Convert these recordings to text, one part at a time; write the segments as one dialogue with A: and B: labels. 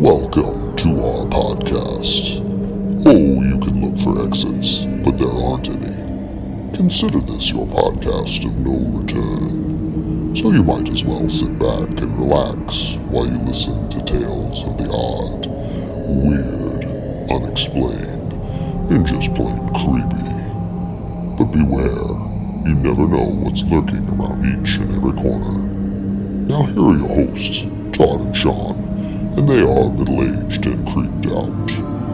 A: Welcome to our podcast. Oh, you can look for exits, but there aren't any. Consider this your podcast of no return. So you might as well sit back and relax while you listen to tales of the odd, weird, unexplained, and just plain creepy. But beware, you never know what's lurking around each and every corner. Now here are your hosts, Todd and Sean, and they are middle-aged and creeped out.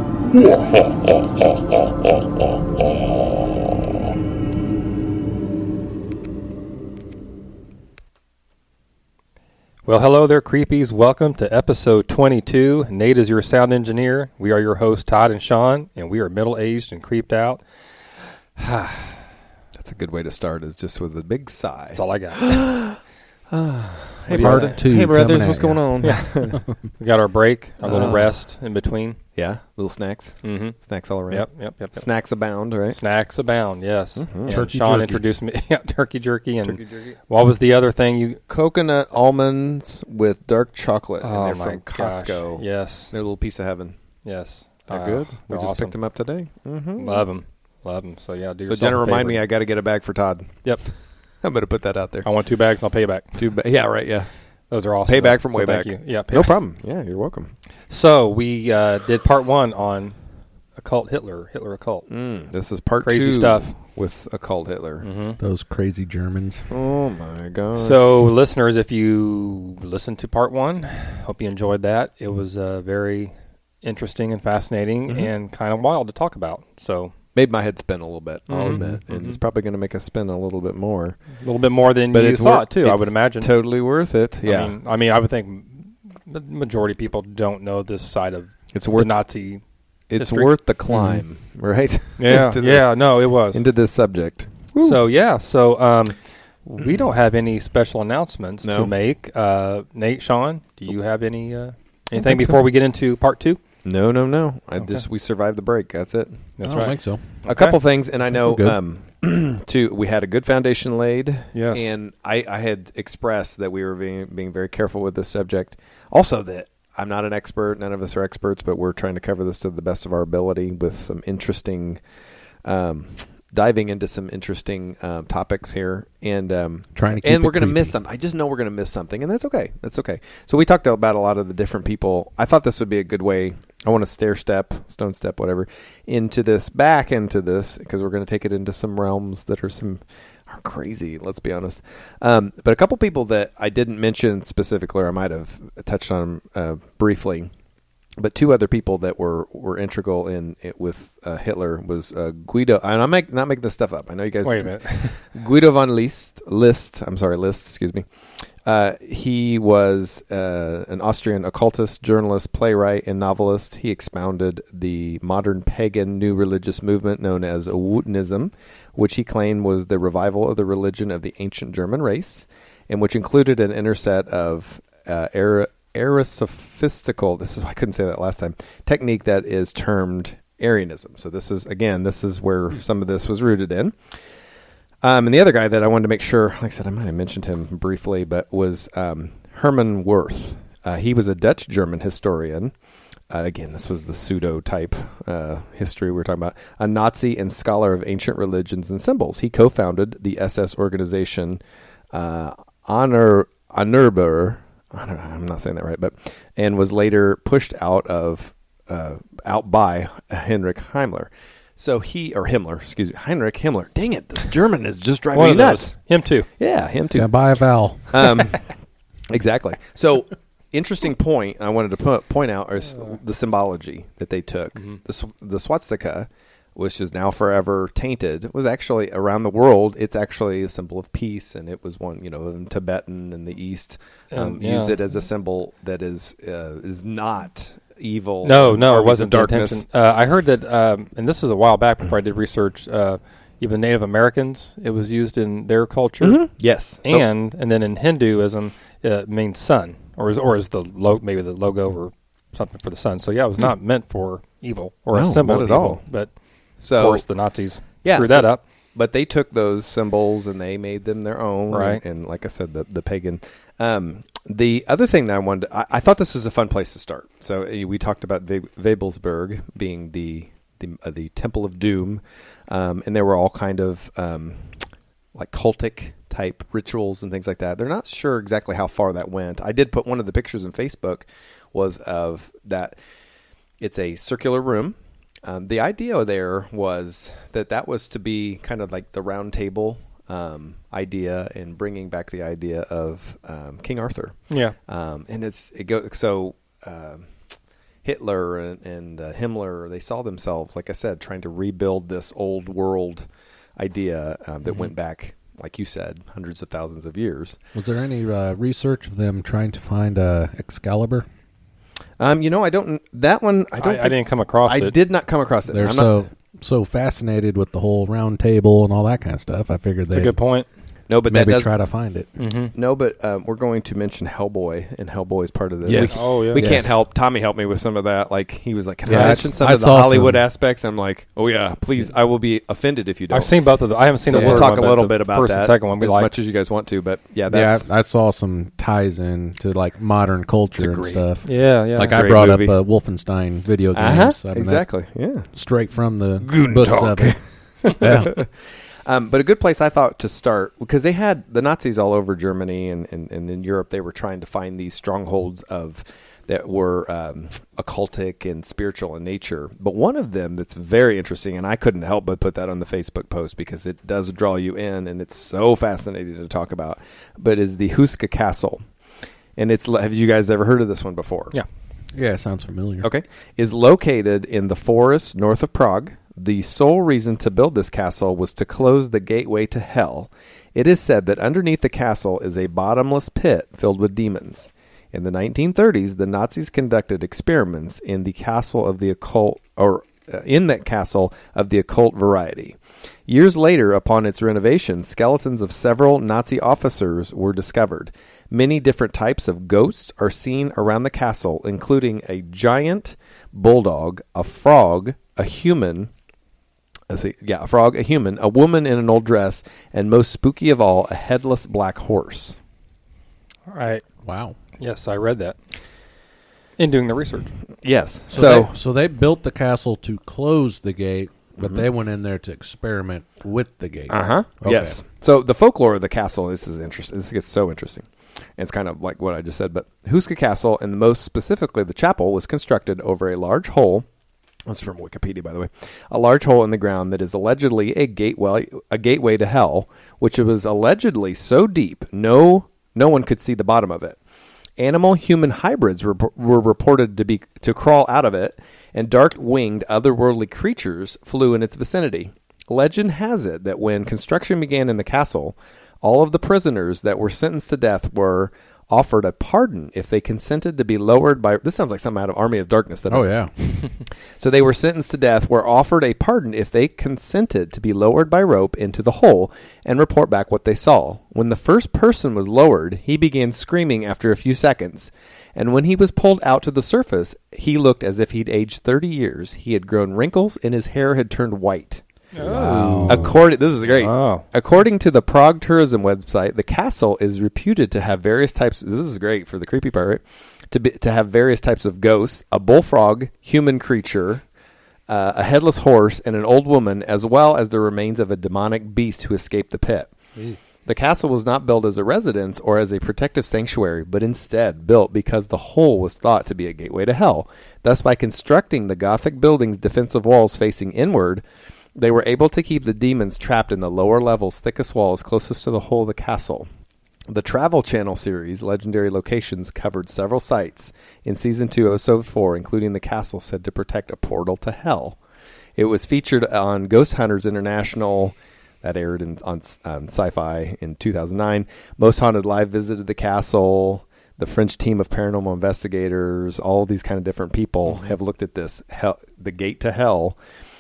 B: Well, hello there, creepies. Welcome to episode 22. Nate is your sound engineer. We are your hosts, Todd and Sean, and we are middle-aged and creeped out.
C: That's a good way to start, is just with a big sigh.
B: That's all I got.
C: Hey,
B: brother.
C: Hey, brothers, what's going on?
B: Yeah. We got our break, our little rest in between.
C: Yeah, little snacks.
B: Mm-hmm.
C: Snacks all around.
B: Yep.
C: Snacks abound, right?
B: Snacks abound, yes.
C: Mm-hmm.
B: And
D: Turkey
B: Sean
D: jerky.
B: introduced me. Yeah, turkey jerky. And
C: Turkey jerky.
B: what was the other thing you...
C: Coconut almonds with dark chocolate.
B: Oh,
C: and they're
B: my
C: from
B: gosh.
C: Costco.
B: Yes.
C: They're a little piece of heaven.
B: Yes.
C: They're good. We
B: they're
C: just
B: awesome.
C: picked them up today. Mm-hmm.
B: Love them. So, yeah, do
C: So,
B: yourself
C: Jenna,
B: a
C: remind
B: favor.
C: me I got to get a bag for Todd.
B: Yep.
C: I'm going to put that out there.
B: I want 2 bags and I'll pay you back.
C: Yeah, right, yeah.
B: Those are awesome.
C: Payback from
B: So
C: way
B: thank
C: back.
B: you. Yeah,
C: No problem. Yeah, you're welcome.
B: So we did part 1 on Occult Hitler Occult.
C: This is part
B: Crazy
C: 2
B: stuff.
C: with Occult Hitler.
B: Mm-hmm.
D: Those crazy Germans.
C: Oh, my God.
B: So listeners, if you listened to part 1, hope you enjoyed that. It was very interesting and fascinating and kind of wild to talk about. So
C: made my head spin a little bit, I'll
B: Mhm.
C: admit. And
B: Mhm.
C: it's probably going to make us spin a little bit more.
B: a little bit more than
C: But
B: you
C: it's
B: thought too, I
C: it's
B: would imagine.
C: Totally worth it. Yeah.
B: I mean, I would think the majority of people don't know this side of
C: It's
B: the
C: worth
B: Nazi.
C: It's
B: history.
C: worth the climb, right?
B: Yeah,
C: into
B: yeah,
C: this,
B: no, it was.
C: into this subject.
B: So we don't have any special announcements
C: No.
B: to make. Nate, Sean, do you have anything
C: think
B: before
C: so.
B: we get into part 2?
C: No.
B: Okay.
C: We survived the break. That's it.
B: That's
D: I don't
B: right.
D: think so.
C: A couple things, and I know
D: We're
C: we had a good foundation laid.
B: Yes.
C: And I had expressed that we were being very careful with this subject. Also, that I'm not an expert. None of us are experts, but we're trying to cover this to the best of our ability with some interesting, diving into some interesting topics here. And
D: Trying to keep
C: and
D: it
C: we're going to miss
D: creepy.
C: something. I just know we're going to miss something, and that's okay. That's okay. So we talked about a lot of the different people. I thought this would be a good way. I want to stone step, whatever, into this, because we're going to take it into some realms that are crazy, let's be honest. But a couple people that I didn't mention specifically, or I might have touched on briefly, but 2 other people that were integral in it with Hitler was Guido, and I'm not making this stuff up. I know you guys.
B: Wait a minute.
C: Guido von List, excuse me. He was an Austrian occultist, journalist, playwright, and novelist. He expounded the modern pagan new religious movement known as Wotanism, which he claimed was the revival of the religion of the ancient German race, and which included an interset of Aristophysical, I couldn't say that last time, technique that is termed Arianism. So this is where some of this was rooted in. And the other guy that I wanted to make sure, like I said, I might have mentioned him briefly, but was Herman Wirth. He was a Dutch-German historian. Again, this was the pseudo-type history we were talking about. A Nazi and scholar of ancient religions and symbols. He co-founded the SS organization Honorber. I'm not saying that right, and was later pushed out by Heinrich Himmler. So Heinrich Himmler. Dang it, this German is just driving me nuts.
B: Him too.
C: Yeah, him too.
D: Yeah, buy a vowel.
C: Exactly. So, interesting point I wanted to point out is the symbology that they took. The swastika, which is now forever tainted, was actually around the world. It's actually a symbol of peace, and it was one, in Tibetan in the East use it as a symbol that is not evil.
B: No, it
C: armies
B: wasn't
C: of
B: the
C: darkness.
B: intention. I heard that, and this is a while back before I did research. Even Native Americans, it was used in their culture.
C: Mm-hmm. Yes,
B: And then in Hinduism, it means sun, or is the maybe the logo or something for the sun. So yeah, it was not meant for evil or a
C: No,
B: symbol
C: not
B: of
C: at
B: evil.
C: all.
B: But
C: So
B: of course, the Nazis
C: Yeah,
B: screwed that up.
C: But they took those symbols and they made them their own.
B: Right.
C: And like I said, the pagan. The other thing that I wanted, I thought this was a fun place to start. So we talked about Webelsberg being the Temple of Doom, and there were all kind of like cultic type rituals and things like that. They're not sure exactly how far that went. I did put one of the pictures on Facebook was of that. It's a circular room. The idea there was that was to be kind of like the round table idea and bringing back the idea of King Arthur.
B: Yeah.
C: And it goes so Hitler and Himmler, they saw themselves, like I said, trying to rebuild this old world idea that went back, like you said, hundreds of thousands of years.
D: Was there any research of them trying to find Excalibur?
C: I don't. That one, I
B: didn't come across it.
C: I did not come across it.
D: They're so fascinated with the whole round table and all that kind of stuff. I figured
B: That's a good point.
C: No, but
D: maybe
C: that does
D: try to find it.
B: Mm-hmm.
C: No, but we're going to mention Hellboy, and Hellboy is part of this.
D: Yes.
C: We can't help. Tommy helped me with some of that. Like he was like, "Can I
D: Yeah,
C: mention some
D: I
C: of the
D: saw
C: Hollywood
D: some.
C: aspects?" I'm like, "Oh yeah, please." I will be offended if you don't.
B: I've seen both of them. I haven't seen
C: So
B: the
C: we'll
B: third
C: talk
B: one,
C: a
B: but
C: little
B: the
C: bit about
B: first
C: that
B: and second one. We
C: as
B: like.
C: much as you guys want to, but yeah, that's
D: I saw some ties in to like modern culture and
C: great-
D: stuff.
B: Yeah, yeah.
D: Like
C: a
D: I
C: great
D: brought
C: movie.
D: up Wolfenstein video games. I mean,
C: exactly. Yeah.
D: that straight from the
C: Guten
D: books
C: Tag.
D: of it. Yeah.
C: But a good place I thought to start, because they had the Nazis all over Germany and in Europe, they were trying to find these strongholds that were occultic and spiritual in nature. But one of them that's very interesting, and I couldn't help but put that on the Facebook post because it does draw you in, and it's so fascinating to talk about, but is the Huska Castle. And have you guys ever heard of this one before?
B: Yeah.
D: Yeah, sounds familiar.
C: Okay. Is located in the forest north of Prague. The sole reason to build this castle was to close the gateway to hell. It is said that underneath the castle is a bottomless pit filled with demons. In the 1930s, the Nazis conducted experiments in the castle of the occult, in that castle of the occult variety. Years later, upon its renovation, skeletons of several Nazi officers were discovered. Many different types of ghosts are seen around the castle, including a giant bulldog, a frog, a human, a frog, a human, a woman in an old dress, and most spooky of all, a headless black horse.
B: All right.
D: Wow.
B: Yes, I read that in doing the research.
C: Yes.
D: So they built the castle to close the gate, but they went in there to experiment with the gate.
C: Okay. Yes. So the folklore of the castle, this is interesting. This gets so interesting. It's kind of like what I just said, but Huska Castle, and most specifically the chapel, was constructed over a large hole. This is from Wikipedia, by the way. A large hole in the ground that is allegedly a gateway to hell, which was allegedly so deep no one could see the bottom of it. Animal-human hybrids were reported to crawl out of it, and dark-winged otherworldly creatures flew in its vicinity. Legend has it that when construction began in the castle, all of the prisoners that were sentenced to death were offered a pardon if they consented to be lowered by... This sounds like something out of Army of Darkness.
D: Oh, yeah.
C: So they were sentenced to death, were offered a pardon if they consented to be lowered by rope into the hole and report back what they saw. When the first person was lowered, he began screaming after a few seconds. And when he was pulled out to the surface, he looked as if he'd aged 30 years. He had grown wrinkles and his hair had turned white.
B: Oh.
C: This is great.
B: Wow.
C: According to the Prague tourism website, the castle is reputed to have various types. This is great for the creepy part, right? To have various types of ghosts, a bullfrog, human creature, a headless horse, and an old woman, as well as the remains of a demonic beast who escaped the pit. The castle was not built as a residence or as a protective sanctuary, but instead built because the hole was thought to be a gateway to hell. Thus, by constructing the Gothic building's defensive walls facing inward, they were able to keep the demons trapped in the lower levels' thickest walls closest to the whole of the castle. The Travel Channel series, Legendary Locations, covered several sites in Season 2, Episode 4, including the castle said to protect a portal to hell. It was featured on Ghost Hunters International, that aired on Sci-Fi in 2009. Most Haunted Live visited the castle. The French team of paranormal investigators, all these kind of different people have looked at this, the gate to hell.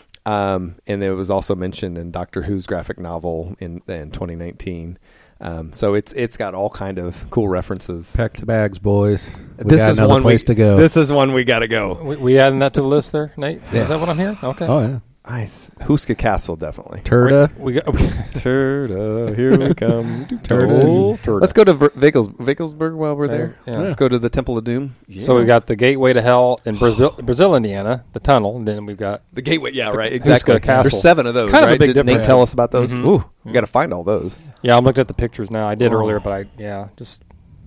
C: And it was also mentioned in Doctor Who's graphic novel in 2019. So it's got all kind of cool references.
D: Pack the bags, boys. We
C: This
D: got
C: is
D: another
C: one
D: place to go.
C: This is one we got to go.
B: We adding that to the list there, Nate?
D: Yeah.
B: Is that what I'm hearing? Okay.
D: Oh, yeah.
C: Huska Castle, definitely.
D: Turda.
B: We got
C: Turda, here we come.
B: Turda.
C: Let's go to Vigelsburg while we're there.
B: Yeah.
C: Let's go to the Temple of Doom.
B: So we got the Gateway to Hell in Brazil, Indiana, the tunnel, and then we've got
C: The Gateway, yeah, right,
B: Huska
C: exactly.
B: Castle.
C: There's 7 of those,
B: Kind of a
C: right?
B: big
C: Did Nate
B: difference.
C: tell us about those?
B: Mhm.
C: Ooh, we got to find all those.
B: Yeah, I'm looking at the pictures now. I did
C: Oh.
B: earlier, but just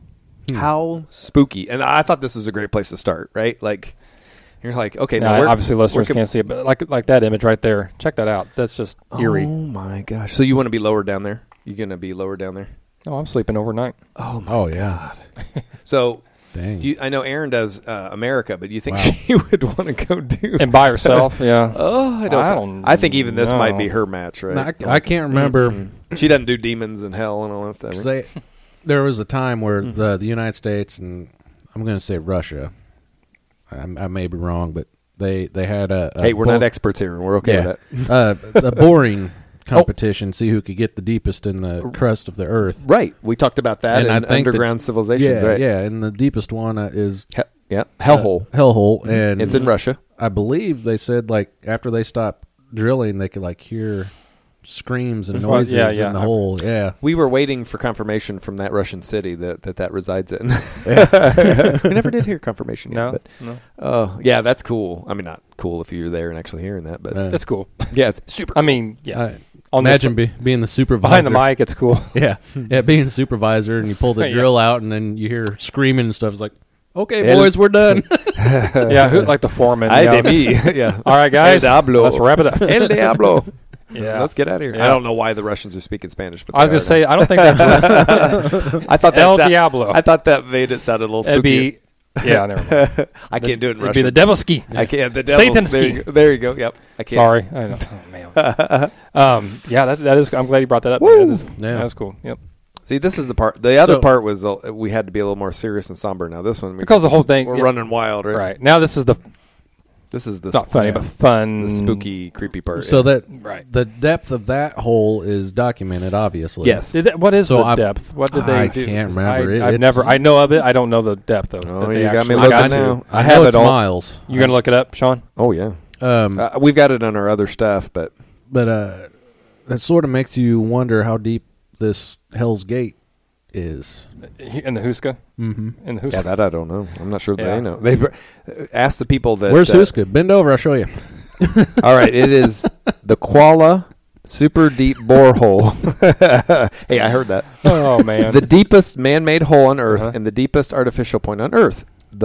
C: How spooky. And I thought this was a great place to start, right? Like, you're like, okay,
B: now,
C: now we're,
B: obviously listeners
C: we're
B: can't see it, but like that image right there. Check that out. That's just eerie.
C: Oh, my gosh. So you want to be lower down there? You're going to be lower down there?
B: Oh, I'm sleeping overnight.
C: Oh, my
D: Oh, yeah.
C: So
D: Dang.
C: I know Erin does America, but you think
D: Wow.
C: she would want to go do
B: And by herself, yeah.
C: Oh, I don't. I think even this
B: know.
C: might be her match, right?
D: Now, I can't remember.
C: She doesn't do demons and hell and all that stuff. Right?
D: There was a time where the United States and I'm going to say Russia. I may be wrong, but they had a
C: Hey, we're not experts here, and we're okay with that.
D: a boring competition. See who could get the deepest in the crust of the earth.
C: Right. We talked about that
D: And
C: in
D: I think
C: underground civilizations,
D: Yeah,
C: right?
D: yeah. And the deepest one is
C: Hellhole.
D: Hellhole, and
C: It's in Russia.
D: I believe they said like after they stopped drilling, they could like hear screams and
B: There's one-
D: noises
B: yeah,
D: in the hole. Yeah.
C: We were waiting for confirmation from that Russian city that resides in. We never did hear confirmation yet.
B: No,
C: But,
B: no.
C: oh, yeah, that's cool. I mean, not cool if you're there and actually hearing that, but
B: That's cool.
C: yeah, it's super.
B: I mean, yeah. On
D: Imagine
B: this-
D: being the supervisor
B: behind the mic, it's cool.
D: Yeah, yeah, being the supervisor, and you pull the
B: Yeah.
D: drill out, and then you hear screaming and stuff. It's like, okay,
C: El-
D: boys, we're done.
B: Yeah, like the foreman.
C: Ay
B: yeah.
C: de mí. Yeah.
B: All right, guys,
C: El Diablo.
B: let's wrap it up.
C: El Diablo.
B: Yeah.
C: Let's get out of here.
B: Yeah.
C: I don't know why the Russians are speaking Spanish, but
B: I was
C: they
B: going to say,
C: are
B: I don't think that's
C: now. I thought that
B: El
C: sou-
B: Diablo.
C: I thought that made it sound a little
B: It'd
C: spooky.
B: be, yeah, never mind.
C: I can't do it in
B: It'd
C: Russian.
B: be the Devilski.
C: I can't. The devil.
B: Satansky.
C: There you go. Yep. I can't.
B: Sorry. I know. Oh, man. Yeah, that is. I'm glad you brought that up.
C: Woo!
B: That is,
D: Yeah.
B: That's cool. Yep.
C: See, this is the part. The other
D: So-
C: part was we had to be a little more serious and somber. Now this one,
B: Because the whole thing-
C: we're
B: yeah.
C: running wild, right?
B: Right. Now this is the
C: This is the
B: not funny, but fun,
C: the spooky, creepy part.
D: So
C: yeah.
D: that
B: Right.
D: the depth of that hole is documented, obviously.
C: Yes.
B: What is
D: So
B: the
D: I-
B: depth? What did they
D: I
B: do?
D: can't
B: 'Cause
D: remember.
B: I've
D: It's-
B: never. I know of it. I don't know the depth though.
C: Oh,
B: that they
C: you got me
B: actually
C: looking
B: got to.
C: now. I
D: I
C: have
D: know
C: it
D: it's
C: all.
D: miles.
B: You gonna look it up, Sean?
C: Oh yeah.
D: Um,
C: We've got it on our other stuff, but
D: but that sort of makes you wonder how deep this Hell's Gate is.
B: In the Huska.
D: Mm-hmm.
B: In the Huska.
C: yeah, that I don't know. I'm not sure
B: Yeah.
C: they know. They've asked the people that.
D: Where's Huska? Bend over, I'll show you.
C: All right, it is the Kuala Super Deep Borehole. Hey, I heard that.
B: Oh man.
C: The deepest man-made hole on Earth
B: Uh-huh.
C: and the deepest artificial point on Earth. The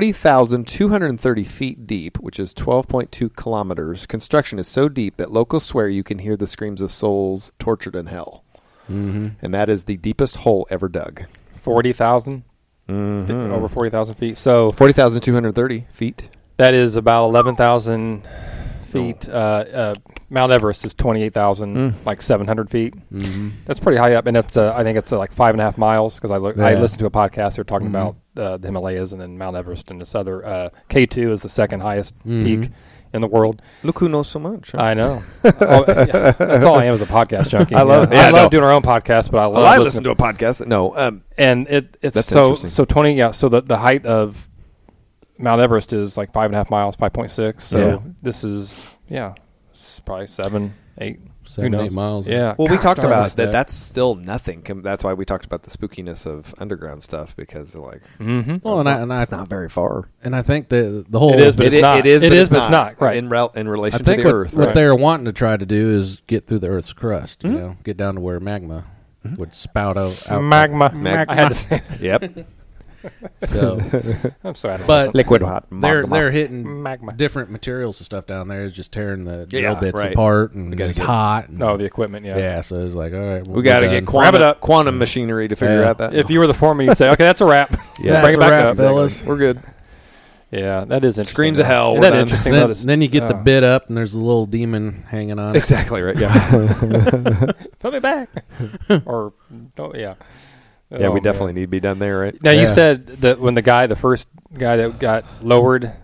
C: 40,230 feet deep, which is 12.2 kilometers, construction is so deep that locals swear you can hear the screams of souls tortured in hell.
D: Mm-hmm.
C: And that is the deepest hole ever dug.
B: 40,000.
C: Mm-hmm.
B: Over 40,000 feet. So
C: 40,230 feet.
B: that is about 11,000 feet. Mount Everest is 28,000, like 700 feet.
D: Mm-hmm.
B: That's pretty high up, and it's I think it's like 5.5 miles because I
D: Yeah.
B: listened to a podcast. They're talking about the Himalayas and then Mount Everest and this other K2 is the second highest peak in the world.
C: Look who knows so much. Huh?
B: I know. Yeah, that's all I am is a podcast junkie.
C: I love it.
B: I
C: Yeah,
B: love
C: no.
B: doing our own podcast, but I love
C: Well, I
B: listening
C: listen to a podcast. No,
B: and it's
C: That's
B: so
C: interesting.
B: so 20. Yeah, so the height of Mount Everest is like 5.5 miles, 5.6. So
D: Yeah.
B: this is it's probably 7, 8.
D: 7,
B: Who knows?
D: 8 miles.
B: Yeah.
C: well, we
B: Gosh,
C: talked
B: darn,
C: about
B: that's
C: that. That's still nothing. That's why we talked about the spookiness of underground stuff because they're like,
B: Mm-hmm.
D: Well, and I
C: it's not very far.
D: and I think the whole
B: It is, but it's not.
C: It is,
B: It
C: but
B: is,
C: it's
B: but it's not. Right.
C: in relation
D: I
C: to
D: think
C: the
D: what,
C: Earth.
D: what
C: right.
D: they're wanting to try to do is get through the Earth's crust. You know, get down to where magma would spout out.
B: Magma.
C: Magma.
B: I had to say.
C: Yep.
D: So
B: I'm sorry. I don't
D: But-
B: listen.
C: Liquid hot.
D: they're
C: magma.
D: hitting
B: Magma.
D: different materials and stuff down there. It's just tearing the drill
C: Yeah,
D: bits
C: right.
D: apart, and
C: gotta
D: it's
C: get-
D: hot. And,
B: Oh, the equipment. Yeah.
D: yeah. So it's like, all right,
C: We got to get
B: Wrap it up.
C: quantum machinery to figure
D: Yeah.
C: out that.
B: If you were the foreman, you'd say, "Okay, that's a wrap.
C: Yeah.
B: Bring it
D: That's a
B: back
D: wrap,
B: up,
D: fellas.
C: We're good.
B: Yeah, that is interesting.
C: Screams of
B: though.
C: hell,
B: Isn't
C: we're
B: that
C: done.
B: interesting? though,
D: Then,
B: this-
D: then you get the bit up, and there's a little demon hanging on it.
C: Exactly right. Yeah.
B: Put me back. Or yeah.
C: Yeah,
B: Oh,
C: we
B: man.
C: definitely need to be done there, right?
B: Now you
D: Yeah.
B: said that when the first guy that got lowered,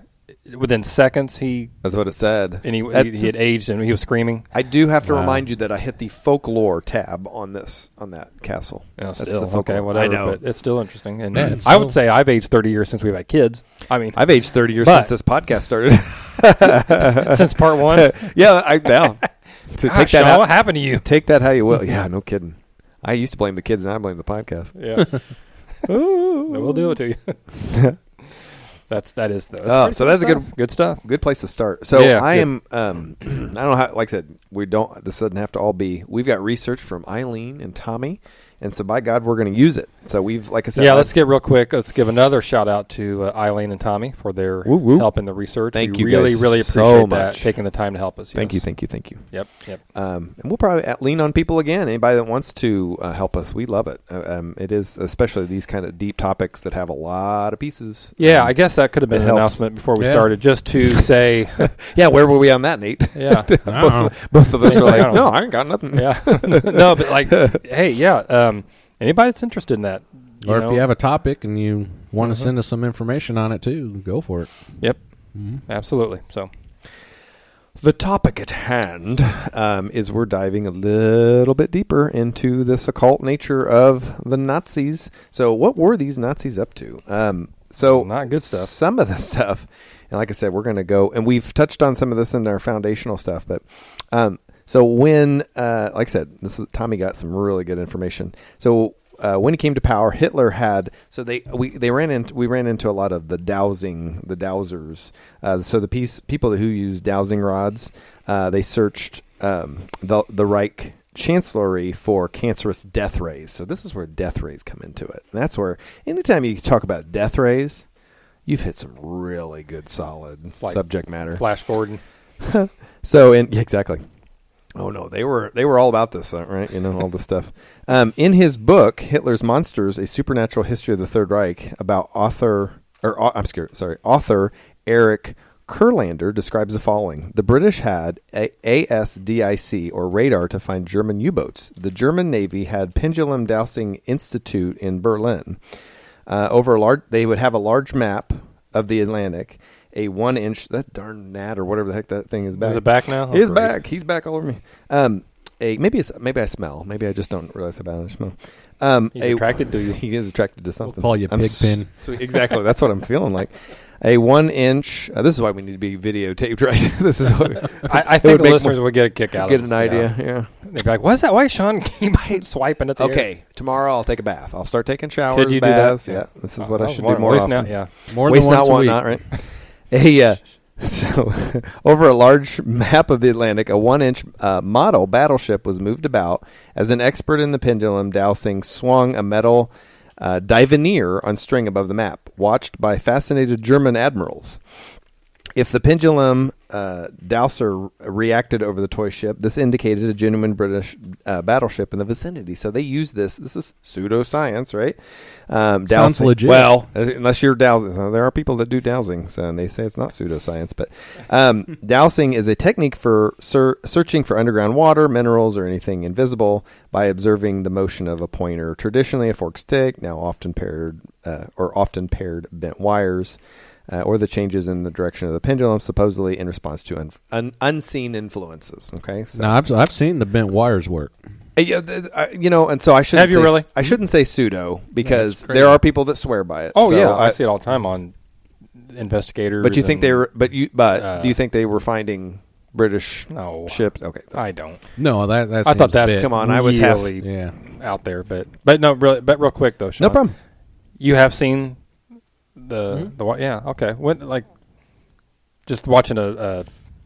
B: within seconds
C: That's what it said.
B: and he
C: At
B: had aged and he was screaming.
C: I do have to remind you that I hit the folklore tab on that castle.
B: You know,
C: That's
B: still
C: the folklore.
B: okay, whatever.
C: I know.
B: But it's still interesting. And
D: Yeah, it's
B: I would
D: still-
B: say I've aged 30 years since we've had kids. I mean,
C: I've aged 30 years
B: But-
C: since this podcast started.
B: since part one.
C: Yeah, I know. To
B: Gosh,
C: take that
B: Sean,
C: out,
B: what happened to you?
C: take that how you will. Yeah, no kidding. I used to blame the kids, and I blame the podcast.
B: Yeah, we'll do it to you. That is the.
C: Oh, so that's a
B: good stuff.
C: good place to start. So
B: Yeah,
C: I
B: good.
C: am. I don't know how. Like I said, we don't. This doesn't have to all be. We've got research from Eileen and Tommy, and so by God, we're going to use it. So we've, like I said,
B: Yeah, let's get real quick. Let's give another shout out to Eileen and Tommy for their
C: Woo, woo.
B: help in the research.
C: Thank
B: we
C: you
B: really,
C: guys
B: really
C: so
B: appreciate that,
C: much.
B: taking the time to help us.
C: Thank
B: yes.
C: you.
B: Yep.
C: And we'll probably lean on people again. Anybody that wants to help us, we love it. It is especially these kind of deep topics that have a lot of pieces.
B: Yeah, I guess that could have been
C: it
B: an
C: helps.
B: announcement before we
D: Yeah.
B: started, just to say,
C: Yeah, where were we on that, Nate?
B: yeah,
C: both of us
B: Things
C: were
B: like, I
C: like,
B: don't
C: no,
B: know.
C: I ain't got nothing.
B: yeah. No, but like, hey, yeah. Anybody that's interested in that,
D: Or
B: know,
D: if you have a topic and you want to
B: Mhm.
D: send us some information on it too, go for it.
B: Yep,
D: Mm-hmm.
B: absolutely. So,
C: The topic at hand is we're diving a little bit deeper into this occult nature of the Nazis. So what were these Nazis up to? So
B: Not good stuff.
C: Some of the stuff, and like I said, we're going to go, and we've touched on some of this in our foundational stuff, but so when, like I said, Tommy got some really good information. So when he came to power, Hitler had we ran into a lot of the dowsers. So the people who used dowsing rods, they searched the Reich Chancellery for cancerous death rays. So this is where death rays come into it. And that's where anytime you talk about death rays, you've hit some really good solid
B: Like
C: subject matter.
B: Flash Gordon.
C: So exactly. Oh no, they were all about this, right? You know, all this stuff. In his book, Hitler's Monsters: A Supernatural History of the Third Reich, about author Eric Kurlander describes the following: the British had ASDIC, or radar, to find German U-boats. The German Navy had Pendulum Dowsing Institute in Berlin. They would have a large map of the Atlantic. A 1-inch, that darn gnat or whatever the heck that thing is back.
B: Is it back now? Oh,
C: He's
B: great.
C: back. He's back all over me. Maybe I smell. Maybe I just don't realize how bad I smell.
B: He's attracted to you.
C: He is attracted to something.
D: call you Pigpen.
C: Sweet. Exactly. That's what I'm feeling like. A 1-inch. This is why we need to be videotaped, right? This is what
B: I
C: It
B: think
C: would
B: the
C: make
B: listeners would get a kick out
C: get
B: of it.
C: an idea. Yeah.
B: They'd be like, "What's that? Why is Sean keep swiping at the air?"
C: Okay. Tomorrow I'll take a bath. I'll start taking showers.
B: Could you do that?
C: baths. Yeah. This is what I should
B: Well,
C: do more
B: at least
C: often.
B: now, yeah.
D: More
C: Waste
D: than once
C: not,
D: a
C: want
D: week.
C: not, right? So over a large map of the Atlantic, a 1-inch model battleship was moved about as an expert in the pendulum dowsing swung a metal divineer on string above the map, watched by fascinated German admirals. If the pendulum dowser reacted over the toy ship, this indicated a genuine British battleship in the vicinity. So they use this. This is pseudoscience, right?
D: Sounds legit.
C: Well, unless you're dowsing. So there are people that do dowsing, and they say it's not pseudoscience. But dowsing is a technique for searching for underground water, minerals, or anything invisible by observing the motion of a pointer. Traditionally, a forked stick, now often paired bent wires. Or the changes in the direction of the pendulum, supposedly in response to unseen influences. Okay, so
D: Now I've seen the bent wires work.
C: and so I shouldn't.
B: Have you
C: say,
B: really?
C: I shouldn't say pseudo because
D: that's crazy.
C: there are people that swear by it.
B: Oh
C: So
B: yeah, I see it all the time on investigators.
C: But you think
B: and-
C: they were? But do you think they were finding British
B: No,
C: ships? Okay,
B: I don't.
D: No, that
B: I thought
D: seems a
B: that's
D: bit-
C: come on. I was half.
B: really
D: Yeah.
B: out there, but no, really. But real quick though, Sean,
C: No problem.
B: You have seen the yeah, okay. What just watching a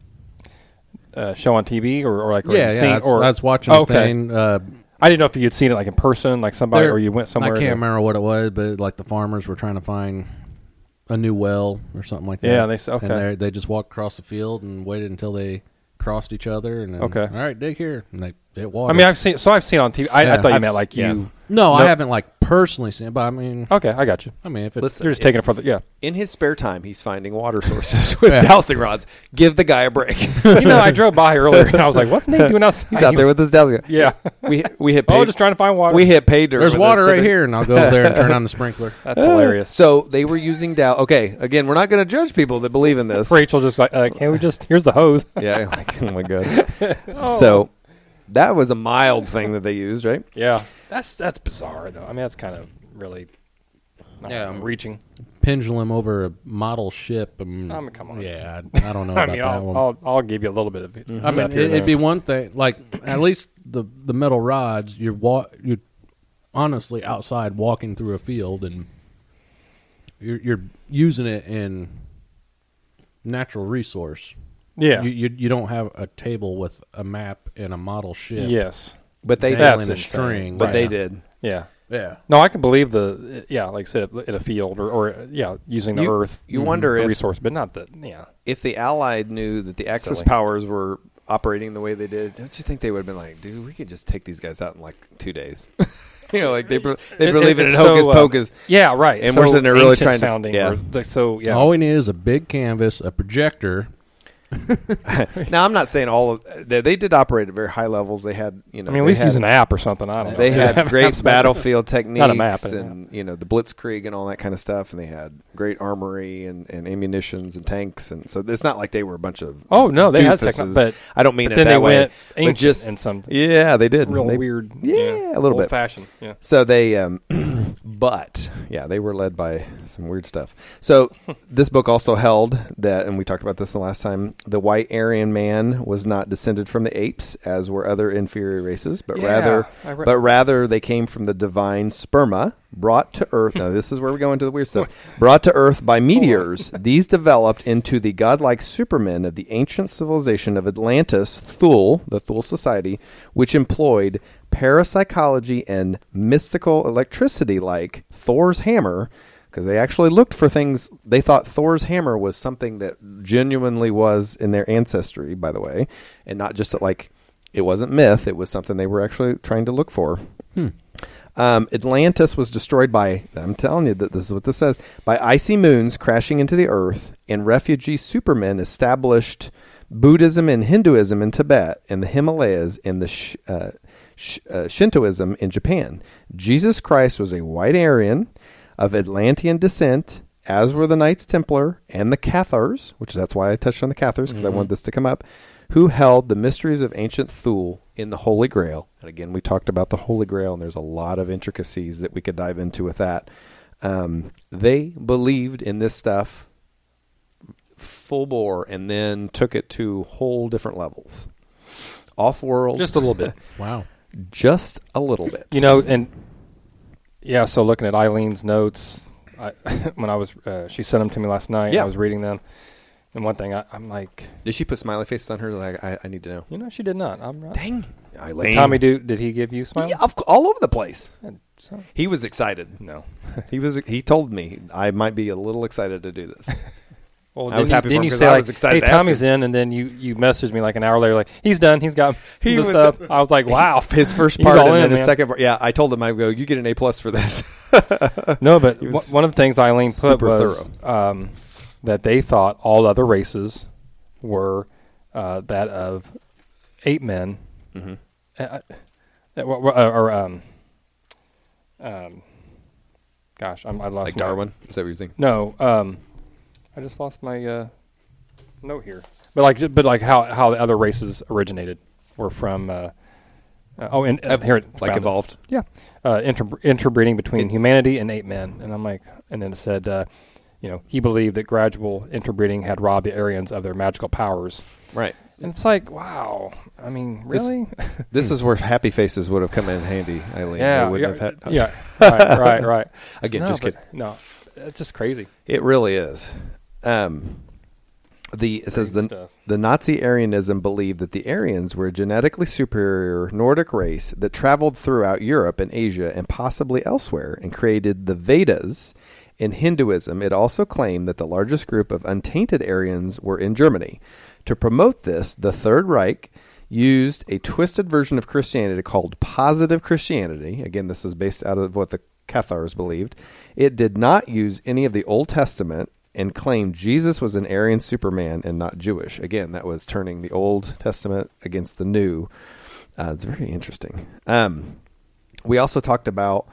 B: show on TV or like
D: Yeah,
B: you've
D: yeah.
B: seen,
D: I was watching
B: Oh,
D: the
B: okay.
D: thing.
B: I didn't know if you'd seen it like in person, like somebody, or you went somewhere.
D: I can't remember what it was, but like the farmers were trying to find a new well or something like that.
B: Yeah, they said okay.
D: And they just walked across the field and waited until they crossed each other, and then,
B: Okay.
D: all right, dig here, and they water.
B: I mean, I've seen on TV. I thought you meant like
C: yeah.
B: you.
D: No, I haven't like personally seen it, but I mean,
B: Okay, I got you.
D: if it's
C: Listen,
B: You're just taking it for the
C: in his spare time, he's finding water sources with dowsing rods. Give the guy a break.
B: I drove by earlier and I was like, "What's Nate doing outside?"
C: He's out there with his dowsing rod.
B: Yeah.
C: We hit pay,
B: just trying to find water.
C: we hit pay dirt.
D: there's
C: with
D: water
C: this
D: right
C: thing.
D: here, and I'll go over there and turn on the sprinkler.
B: That's hilarious.
C: So they were using dow. Okay, again, we're not going to judge people that believe in this.
B: Rachel just like, "Can we just? Here's the hose."
C: Yeah. Like, oh my god. So that was a mild thing that they used, right?
B: Yeah, that's bizarre though. I mean, that's kind of really reaching.
D: Pendulum over a model ship.
B: Come on.
D: Yeah, I don't know
B: I
D: about
B: mean,
D: that one.
B: I'll give you a little bit of it.
D: I mean, it'd be one thing, like at least the metal rods. You're honestly outside walking through a field, and you're using it in natural resource.
B: Yeah.
D: You don't have a table with a map and a model ship.
B: Yes.
C: But they
D: dangling
B: that's
D: a
B: insane.
D: string.
C: But they did.
B: Yeah.
D: Yeah.
B: No, I can believe like I said, in a field or using the earth.
C: You wonder
B: the
C: if
B: resource, but not the
C: if the Allied knew that the Axis
B: Silly.
C: powers were operating the way they did. Don't you think they would have been like, dude, we could just take these guys out in like 2 days? Like they believe in
B: it's
C: hocus
B: so,
C: pocus.
B: Yeah, right.
C: And we're sitting there really trying to-
B: sounding.
C: yeah.
D: All we need is a big canvas, a projector.
C: Now I'm not saying all of they did operate at very high levels. They had
B: I mean, at least use an app or something. I don't know.
C: They had great
B: Maps,
C: battlefield techniques
B: Not a map,
C: and the Blitzkrieg and all that kind of stuff, and they had great armory and ammunitions and tanks, and so it's not like they were a bunch of
B: Oh no, they had
C: doofuses.
B: technology, but
C: I don't mean
B: but
C: it
B: then
C: that
B: they
C: way.
B: went
C: but
B: ancient
C: just
B: in some
C: yeah, they did
B: real
C: They-
B: weird,
C: yeah, a little bit
B: old-fashioned. Yeah.
C: So they, but yeah, they were led by some weird stuff. So this book also held that, and we talked about this the last time, the white Aryan man was not descended from the apes, as were other inferior races, but rather they came from the divine sperma brought to Earth. Now this is where we go into the weird stuff. Brought to Earth by meteors. These developed into the godlike supermen of the ancient civilization of Atlantis, Thule, the Thule Society, which employed parapsychology and mystical electricity like Thor's hammer, because they actually looked for things. They thought Thor's hammer was something that genuinely was in their ancestry, by the way, and not just like it wasn't myth. It was something they were actually trying to look for. Atlantis was destroyed by, I'm telling you that this is what this says, by icy moons crashing into the earth, and refugee supermen established Buddhism and Hinduism in Tibet and the Himalayas and the Shintoism in Japan. Jesus Christ was a white Aryan of Atlantean descent, as were the Knights Templar and the Cathars, which that's why I touched on the Cathars, because I wanted this to come up, who held the mysteries of ancient Thule in the Holy Grail. And again, we talked about the Holy Grail, and there's a lot of intricacies that we could dive into with that. They believed in this stuff full bore and then took it to whole different levels. Off-world.
B: Just a little bit.
D: Wow.
C: Just a little bit.
B: And yeah, so looking at Eileen's notes, when I was, she sent them to me last night.
C: Yeah.
B: I was reading them, and one thing I'm like,
C: did she put smiley faces on her? Like, I need to know.
B: she did not. I'm not.
C: Dang. Eileen.
B: Tommy, did he give you smile?
C: Yeah, all over the place.
B: So,
C: He was excited.
B: no.
C: He told me I might be a little excited to do this.
B: Well,
C: I was happy for him
B: you
C: 'cause
B: say
C: I
B: like,
C: was excited
B: hey,
C: to ask
B: Tommy's
C: him.
B: in, and then you messaged me like an hour later, like he's done, he's got
C: He
B: the
C: was-
B: stuff. I was like, wow,
C: His first
B: He's
C: part
B: all
C: and
B: in,
C: then his
B: man.
C: second part. Yeah, I told him I go, you get an A+ for this.
B: No, but
C: He was
B: one of the things Eileen put
C: super
B: was that they thought all other races were that of ape men, gosh, I lost
C: Like
B: my-
C: Darwin. Is that what you're thinking?
B: No, I just lost my note here. But like how the other races originated were from. Here
C: Like
B: found it.
C: evolved.
B: Yeah, interbreeding between humanity and ape men, and I'm like, and then it said, he believed that gradual interbreeding had robbed the Aryans of their magical powers.
C: Right.
B: And it's like, wow, I mean, really?
C: This is where happy faces would have come in handy, Eileen.
B: Yeah,
C: They wouldn't have had,
B: yeah, right.
C: Again,
B: No,
C: just
B: but
C: kidding.
B: No, it's just crazy.
C: It really is. It says
B: Crazy stuff.
C: the Nazi Aryanism believed that the Aryans were a genetically superior Nordic race that traveled throughout Europe and Asia and possibly elsewhere and created the Vedas. In Hinduism, it also claimed that the largest group of untainted Aryans were in Germany. To promote this, the Third Reich used a twisted version of Christianity called positive Christianity. Again, this is based out of what the Cathars believed. It did not use any of the Old Testament and claimed Jesus was an Aryan Superman and not Jewish. Again, that was turning the Old Testament against the New. It's very interesting. We also talked about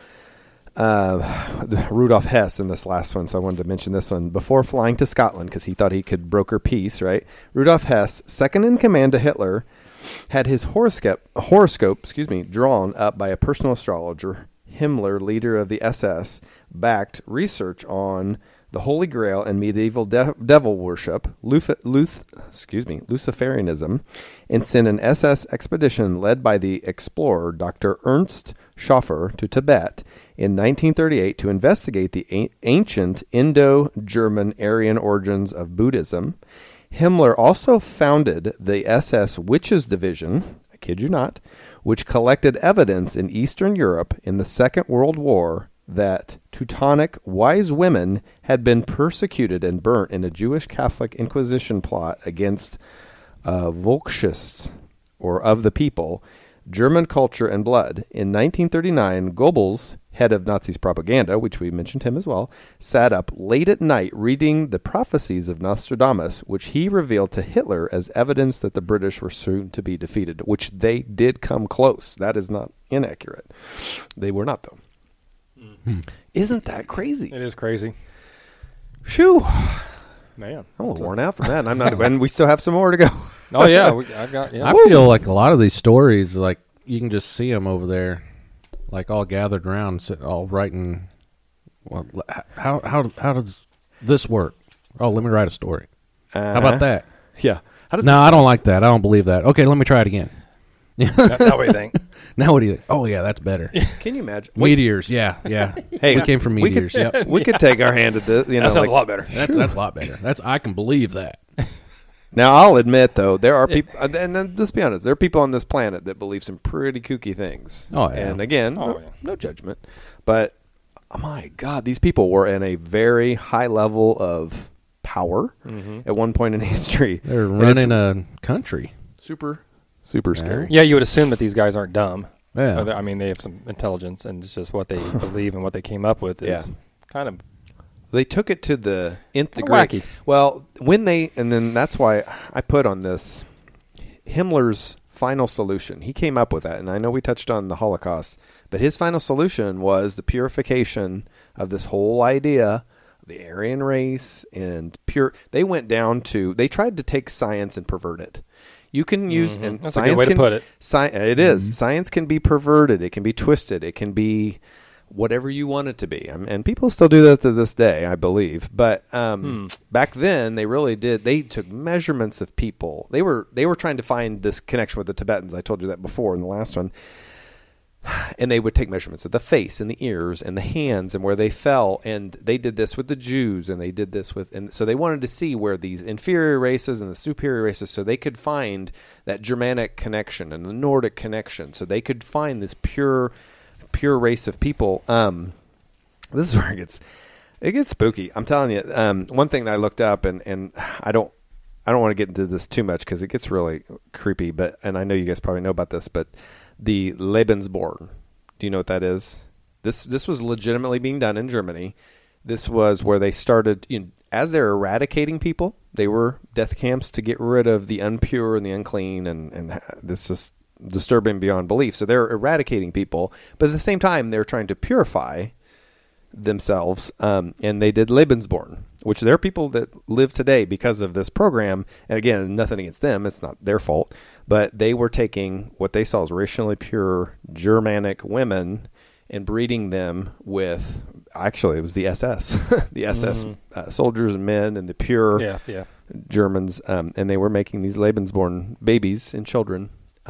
C: Rudolf Hess in this last one, so I wanted to mention this one. Before flying to Scotland, because he thought he could broker peace, right? Rudolf Hess, second in command to Hitler, had his horoscope drawn up by a personal astrologer. Himmler, leader of the SS, backed research on the Holy Grail and medieval devil worship, Luciferianism, and sent an SS expedition led by the explorer Dr. Ernst Schoffer to Tibet in 1938 to investigate the ancient Indo-German Aryan origins of Buddhism. Himmler also founded the SS Witches Division, I kid you not, which collected evidence in Eastern Europe in the Second World War that Teutonic wise women had been persecuted and burnt in a Jewish Catholic Inquisition plot against Volkschists, or of the people, German culture and blood. In 1939, Goebbels, head of Nazis propaganda, which we mentioned him as well, sat up late at night reading the prophecies of Nostradamus, which he revealed to Hitler as evidence that the British were soon to be defeated, which they did come close. That is not inaccurate. They were not, though. Isn't that crazy?
B: It is crazy.
C: Phew.
B: Man.
C: I'm a little worn out from that. I'm not, and we still have some more to go.
B: Oh, yeah.
D: I feel like a lot of these stories, like, you can just see them over there, like, all gathered around, all writing. Well, how does this work? Oh, let me write a story. How about that?
C: Yeah.
D: No, I don't like that. I don't believe that. Okay, let me try it again.
B: That's what do you think?
D: Now what do you think? Oh, yeah, that's better.
C: Can you imagine?
D: Meteors, yeah.
C: Hey,
D: we came from meteors. Yep.
C: We could take our hand at this. You know,
B: That sounds a lot better.
D: That's a lot better. I can believe that.
C: Now, I'll admit, though, there are people, and let's be honest, there are people on this planet that believe some pretty kooky things.
D: Oh, yeah.
C: And again, no judgment. But, oh my God, these people were in a very high level of power at one point in history.
D: They're running a country.
C: Super scary.
B: Yeah, you would assume that these guys aren't dumb.
D: Yeah.
B: I mean, they have some intelligence, and it's just what they believe and what they came up with is kind of
C: They took it to the nth degree.
B: Wacky.
C: Well, and then that's why I put on this Himmler's final solution. He came up with that, and I know we touched on the Holocaust, but his final solution was the purification of this whole idea, the Aryan race, and they went down to, they tried to take science and pervert it. You can use, and
B: that's
C: science
B: a good way to put it.
C: It is. Science can be perverted. It can be twisted. It can be whatever you want it to be. And people still do that to this day, I believe. But back then, they really did. They took measurements of people. They were trying to find this connection with the Tibetans. I told you that before in the last one. And they would take measurements of the face and the ears and the hands and where they fell. And they did this with the Jews, and they did this with, and so they wanted to see where these inferior races and the superior races, so they could find that Germanic connection and the Nordic connection, so they could find this pure race of people. This is where it gets spooky. I'm telling you. One thing that I looked up, and I don't want to get into this too much because it gets really creepy. And I know you guys probably know about this, but the Lebensborn. Do you know what that is? This was legitimately being done in Germany. This was where they started, as they're eradicating people, they were death camps to get rid of the impure and the unclean, and this is disturbing beyond belief. So they're eradicating people, but at the same time, they're trying to purify themselves, and they did Lebensborn, which there are people that live today because of this program. And again, nothing against them. It's not their fault. But they were taking what they saw as racially pure Germanic women and breeding them with, actually, it was the SS, the SS soldiers and men and the pure Germans. And they were making these Lebensborn babies and children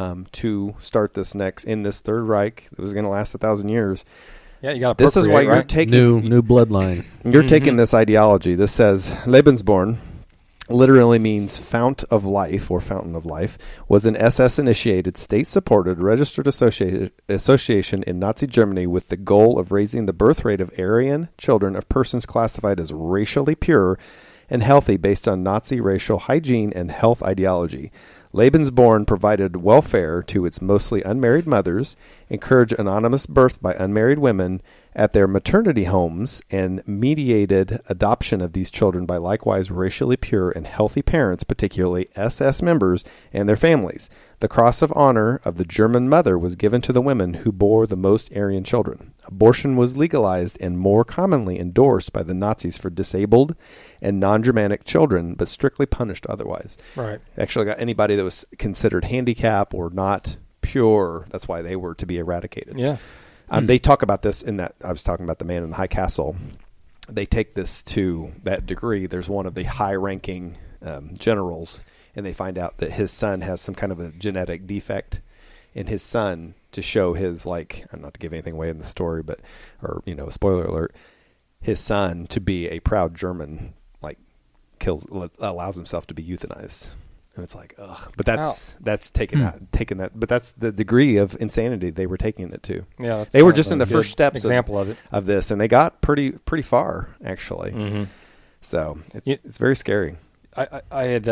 C: to start this this Third Reich that was going to last 1,000 years.
B: Yeah, you got.
C: This is why you're taking
D: new bloodline.
C: You're taking this ideology. This says Lebensborn literally means fount of life or fountain of life. Was an SS-initiated, state-supported, registered association in Nazi Germany with the goal of raising the birth rate of Aryan children of persons classified as racially pure and healthy based on Nazi racial hygiene and health ideology. Lebensborn provided welfare to its mostly unmarried mothers, encouraged anonymous birth by unmarried women at their maternity homes, and mediated adoption of these children by likewise racially pure and healthy parents, particularly SS members and their families. The Cross of Honor of the German mother was given to the women who bore the most Aryan children. Abortion was legalized and more commonly endorsed by the Nazis for disabled and non-Germanic children, but strictly punished otherwise.
B: Right.
C: Actually got anybody that was considered handicap or not pure, that's why they were to be eradicated.
B: Yeah.
C: They talk about this in that, I was talking about the Man in the High Castle. They take this to that degree. There's one of the high-ranking generals, and they find out that his son has some kind of a genetic defect in his son to show his, like, not to give anything away in the story, but, or, you know, spoiler alert, his son to be a proud German, like, allows himself to be euthanized. And it's like, ugh. But that's taking that. But that's the degree of insanity they were taking it to.
B: Yeah, that's
C: they were
B: kind
C: just
B: of
C: in
B: a
C: the first
B: good
C: steps
B: example of it.
C: of this, and they got pretty far actually.
B: Mm-hmm.
C: So it's very scary.
B: I had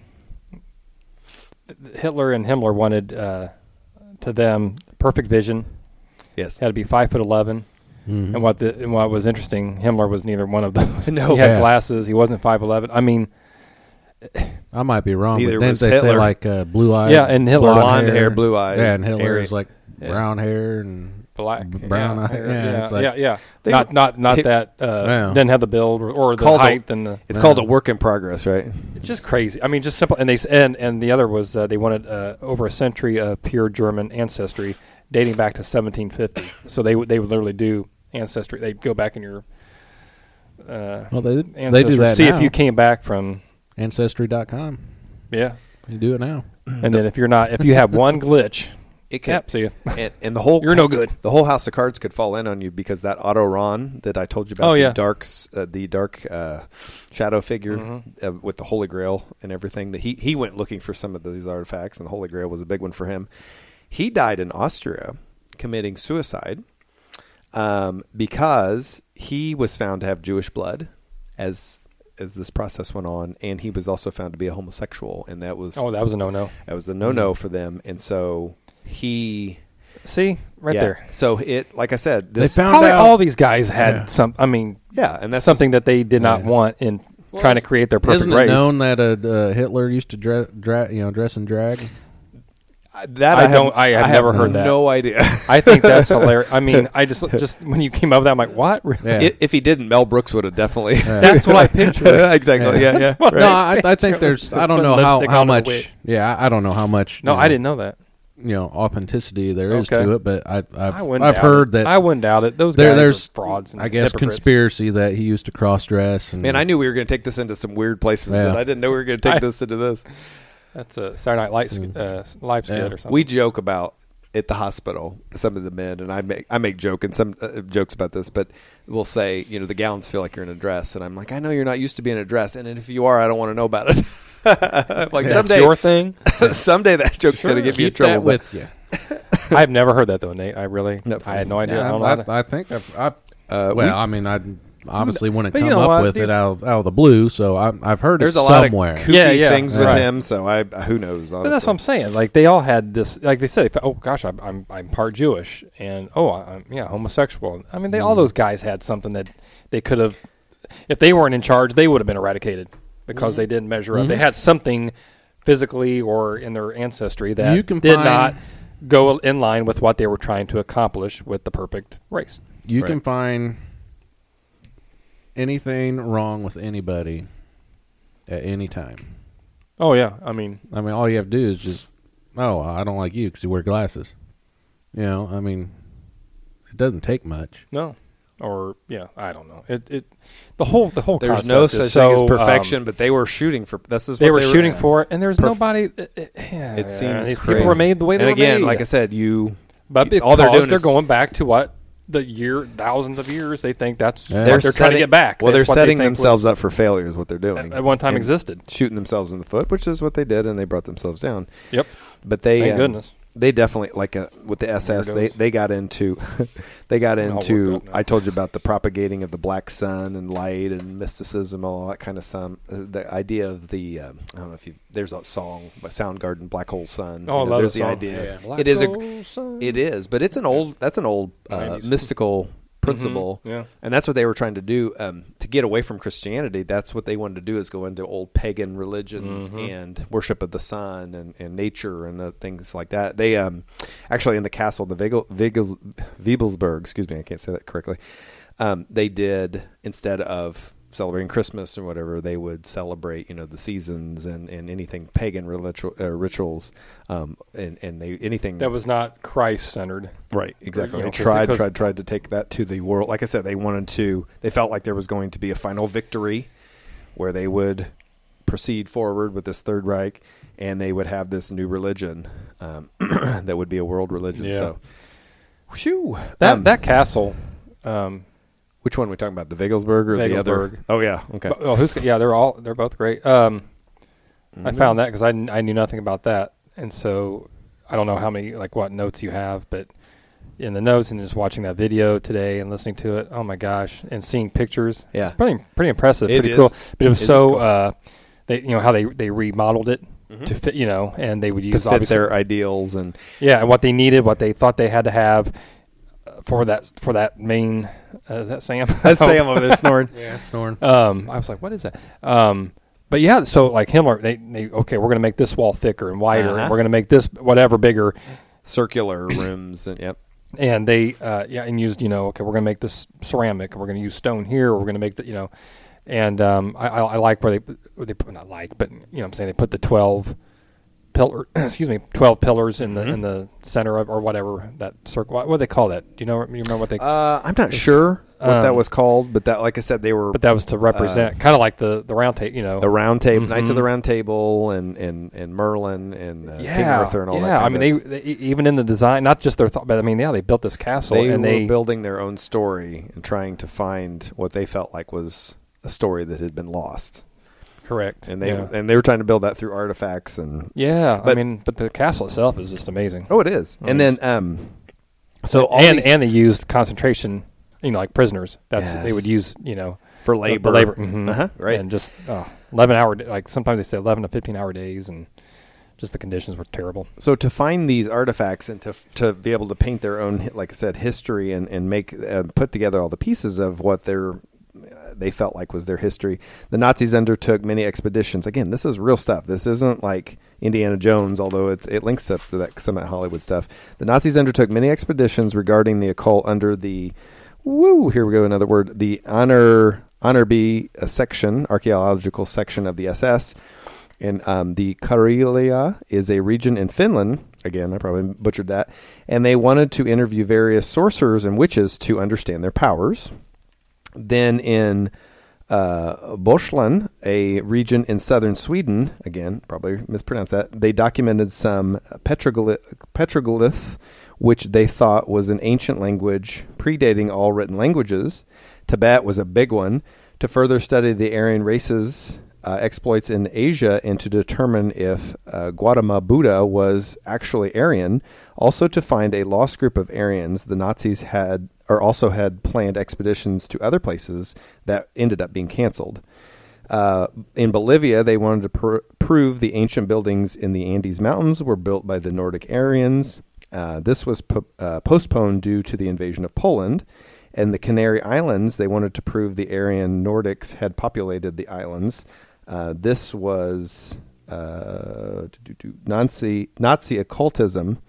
B: Hitler and Himmler wanted to them perfect vision.
C: Yes,
B: Had to be 5'11".
D: Mhm.
B: And what was interesting, Himmler was neither one of those.
C: No.
B: He had
D: Yeah.
B: glasses. He wasn't 5'11". I mean,
D: I might be wrong,
C: Neither
D: but then
C: was
D: they
C: Hitler.
D: say like blue eyes.
B: Yeah, and Hitler-
C: blonde hair, blue eyes.
D: Yeah, and Hitler
C: Aryan.
D: is like
B: Yeah.
D: brown hair and
B: black,
D: brown eye.
B: hair.
D: Yeah, it's like-
B: yeah.
C: They
B: Not
C: Hit-
B: that
D: Yeah.
B: didn't have the build or the
C: called
B: height and the.
C: It's called a work in progress, right?
B: It's just crazy. I mean, just simple. And and the other was they wanted over a century of pure German ancestry, dating back to 1750. So they would literally do ancestry. They'd go back in your
D: Well, they
B: ancestry,
D: do that
B: see
D: now.
B: if you came back from
D: Ancestry.com.
B: yeah.
D: You do it now.
B: And then if you have one glitch,
C: It could,
B: yep, see you.
C: and the whole
B: You're no good.
C: The whole house of cards could fall in on you because that Otto Rahn that I told you about,
B: Oh, yeah.
C: the dark shadow figure
B: Mhm.
C: with the Holy Grail and everything. That he went looking for some of these artifacts, and the Holy Grail was a big one for him. He died in Austria committing suicide because he was found to have Jewish blood as this process went on, and he was also found to be a homosexual, and that was
B: That was a no-no.
C: that was a no for them, and so he.
B: See, right
C: Yeah.
B: there.
C: So like I said,
D: They
C: this,
D: found
B: Probably
D: out
B: all these guys had
D: Yeah.
B: some. I mean,
C: yeah, and that's
B: something that they did not
D: Yeah.
B: want in
D: Well,
B: trying to create their perfect
D: Isn't it
B: race.
D: known that Hitler used to dress in drag?
C: that
B: I have never heard that.
C: No idea.
B: I think that's hilarious. I mean, I just when you came up with that, I'm like, what? Really?
D: Yeah.
C: If he didn't, Mel Brooks would have definitely.
B: That's what I pictured.
C: Exactly. Yeah.
B: Well,
C: Right.
D: No, I think there's. I don't
B: Put
D: know
B: lipstick
D: how
B: on a
D: much.
B: wig.
D: Yeah, I don't know how much.
B: No,
D: you
B: I didn't know that.
D: Authenticity there is
B: Okay.
D: to it, but
B: I
D: I've
B: wouldn't doubt
D: heard
B: it.
D: that
B: I wouldn't doubt it. Those
D: there-
B: guys
D: there's,
B: are frauds. And
D: I guess
B: hypocrites.
D: conspiracy that he used to cross dress. And
C: Man, I knew we were going to take this into some weird places,
D: Yeah.
C: but I didn't know we were going to take this into this.
B: That's a Saturday Night Live skit
D: Yeah.
B: or something.
C: We joke about at the hospital, some of the men, and I make jokes about this, but we'll say, the gowns feel like you're in a dress, and I'm like, I know you're not used to being in a dress, and if you are, I don't want to know about it. Like
B: That's
C: someday,
B: your thing.
C: someday that joke's going to get me in
D: keep
C: trouble.
D: that
C: but-
D: with you.
B: I've never heard that though, Nate. I
C: No.
B: had no idea. I
D: Yeah,
B: don't know how to-
D: I think I
C: we-
D: I mean, I obviously wouldn't
B: But you
D: come
B: know
D: up
B: what?
D: with
B: These-
D: it out of the blue, so I've heard
C: There's
D: it
C: a lot
D: somewhere.
C: of kooky
B: Yeah,
C: things with
B: right.
C: him, so who knows? Honestly.
B: But that's what I'm saying. Like they all had this. Like they said, oh gosh, I'm part Jewish, and I'm homosexual. I mean, all those guys had something that they could have, if they weren't in charge, they would have been eradicated because they didn't measure up. They had something physically or in their ancestry that
D: You can
B: did
D: find-
B: not go in line with what they were trying to accomplish with the perfect race.
D: You
C: Right.
D: can find anything wrong with anybody at any time.
B: Oh yeah, I mean,
D: All you have to do is just, I don't like you because you wear glasses. I mean, it doesn't take much.
B: no, or I don't know. The whole
C: There's
B: concept
C: no
B: is
C: such
B: so,
C: thing as perfection, but they were shooting for. This is
B: They
C: what
B: were shooting for it, and there's nobody.
C: It seems
B: these
C: crazy.
B: people were made the way they
C: And
B: were
C: again,
B: made.
C: like I said,
B: but because
C: all they're doing
B: they're
C: is
B: going back to what thousands of years, they think that's
D: Yeah.
B: what they're trying to get back.
C: Well,
B: That's
C: they're
B: what they
C: setting
B: think
C: themselves
B: was-
C: up for failure, is what they're doing.
B: at one time
C: And
B: existed.
C: shooting themselves in the foot, which is what they did, and they brought themselves down.
B: Yep.
C: But they,
B: Thank goodness.
C: They definitely with the SS.
B: Weirdos.
C: They got into they got
B: All worked
C: into.
B: up now.
C: I told you about the propagating of the black sun and light and mysticism, all that kind of stuff. The idea of the I don't know if you there's a song by Soundgarden, Black Hole Sun.
B: Oh, I love
C: there's
B: the
C: the
B: song.
C: idea.
D: Yeah.
B: Black
C: It is
B: hole sun.
C: It is, but it's an old. That's an old
B: 90s.
C: mystical principle.
B: Yeah.
C: And that's what they were trying to do to get away from Christianity. That's what they wanted to do, is go into old pagan religions and worship of the sun and nature and things like that. They actually in the castle, the Wiebelsburg, excuse me, I can't say that correctly. They did, instead of celebrating Christmas or whatever, they would celebrate, the seasons and anything pagan rituals, and they anything
B: That was not Christ centered.
C: right, exactly.
B: You know,
C: They tried to take that to the world. Like I said, they felt like there was going to be a final victory where they would proceed forward with this Third Reich, and they would have this new religion that would be a world religion.
B: Yeah.
C: So, whew.
B: That castle.
C: Which one are we talking about? The Wiegelsburg or the other?
B: Wiegelsburg.
C: Oh yeah, okay.
B: They're both great. I found that because I knew nothing about that, and so I don't know how many what notes you have, but in the notes and just watching that video today and listening to it, oh my gosh, and seeing pictures,
C: Yeah.
B: it's pretty impressive,
C: It
B: pretty
C: is.
B: cool. But it was
C: It is
B: so
C: cool.
B: they how they remodeled it to fit, and they would
C: To
B: use
C: fit
B: obviously
C: their ideals and
B: and what they needed, what they thought they had to have for that main. Is that Sam?
C: That's Sam over there snoring.
D: Yeah, snoring.
B: I was like, what is that? But yeah, so Himmler, they okay, we're going to make this wall thicker and wider, and we're going to make this whatever bigger,
C: Circular rooms and yep.
B: and they and used okay, we're going to make this ceramic, and we're going to use stone here, or we're going to make the and I like where they put, not like, but I'm saying they put the 12 pillars in the center of, or whatever, that circle. What do they call that? Do you remember what they?
C: I'm not sure what that was called, but that, like I said, they were.
B: But that was to represent kind of like the round table,
C: the round table, Knights of the Round Table, and Merlin and King Arthur and all that.
B: Yeah,
C: kind of
B: they even in the design, not just their thought, but they built this castle
C: they
B: and
C: were building their own story and trying to find what they felt like was a story that had been lost.
B: correct,
C: And they were trying to build that through artifacts and
B: but the castle itself is just amazing.
C: oh, it is. And then so all
B: and
C: these,
B: they used concentration, like prisoners. That's they would use
C: for labor,
B: the labor,
C: right?
B: and just 11-hour, sometimes they say 11 to 15-hour days, and just the conditions were terrible.
C: So to find these artifacts and to be able to paint their own, like I said, history and make put together all the pieces of what they felt like was their history. The Nazis undertook many expeditions. Again, this is real stuff. This isn't like Indiana Jones, although it links to some of that Hollywood stuff. The Nazis undertook many expeditions regarding the occult under the here we go, another word, the Honorby section, archaeological section of the SS. And the Karelia is a region in Finland. Again, I probably butchered that. And they wanted to interview various sorcerers and witches to understand their powers. Then in Bohuslän, a region in southern Sweden, again, probably mispronounced that, they documented some petroglyphs, which they thought was an ancient language predating all written languages. Tibet was a big one. To further study the Aryan races exploits in Asia and to determine if Gautama Buddha was actually Aryan. Also to find a lost group of Aryans, the Nazis had planned expeditions to other places that ended up being canceled. In Bolivia, they wanted to prove the ancient buildings in the Andes Mountains were built by the Nordic Aryans. This was postponed due to the invasion of Poland. And the Canary Islands, they wanted to prove the Aryan Nordics had populated the islands. This was Nazi occultism.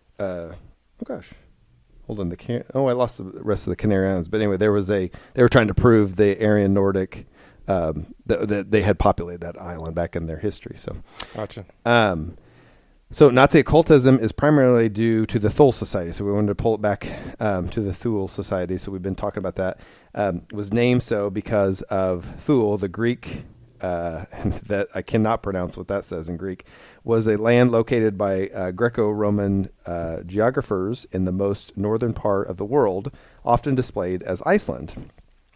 C: Hold on. I lost the rest of the Canary Islands. But anyway, they were trying to prove the Aryan Nordic that they had populated that island back in their history. So,
B: Gotcha.
C: So Nazi occultism is primarily due to the Thule Society. So we wanted to pull it back to the Thule Society. So we've been talking about that. It was named so because of Thule, the Greek, that I cannot pronounce what that says in Greek, was a land located by Greco-Roman geographers in the most northern part of the world, often displayed as Iceland.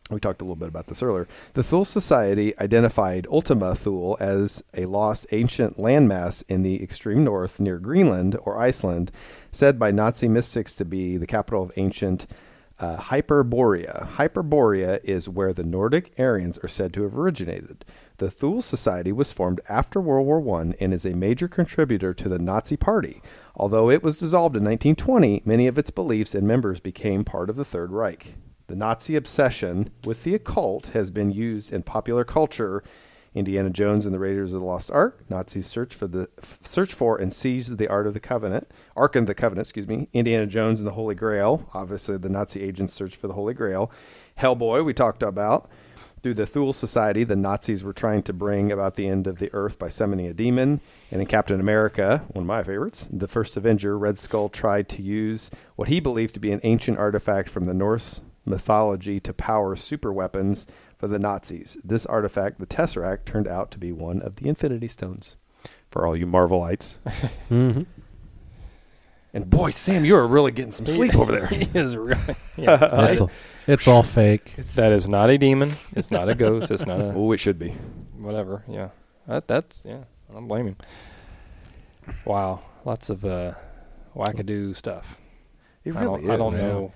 C: We talked a little bit about this earlier. The Thule Society identified Ultima Thule as a lost ancient landmass in the extreme north near Greenland or Iceland, said by Nazi mystics to be the capital of ancient Hyperborea. Hyperborea is where the Nordic Aryans are said to have originated. The Thule Society was formed after World War I and is a major contributor to the Nazi Party. Although it was dissolved in 1920, many of its beliefs and members became part of the Third Reich. The Nazi obsession with the occult has been used in popular culture. Indiana Jones and the Raiders of the Lost Ark. Nazis search for and seize the Ark of the Covenant. Indiana Jones and the Holy Grail. Obviously, the Nazi agents searched for the Holy Grail. Hellboy, we talked about. Through the Thule Society, the Nazis were trying to bring about the end of the earth by summoning a demon. And in Captain America, one of my favorites, the first Avenger, Red Skull tried to use what he believed to be an ancient artifact from the Norse mythology to power super weapons for the Nazis. This artifact, the Tesseract, turned out to be one of the Infinity Stones. For all you Marvelites.
D: Mm-hmm.
C: And boy, Sam, you're really getting some sleep over there.
B: He is really. Yeah,
D: It's all fake.
B: that is not a demon. It's not a ghost. It's not a
C: Oh, it should be.
B: whatever. Yeah, that's yeah. I don't blame him. Wow, lots of wackadoo stuff.
C: It
B: I
C: really
B: don't
C: is.
B: know.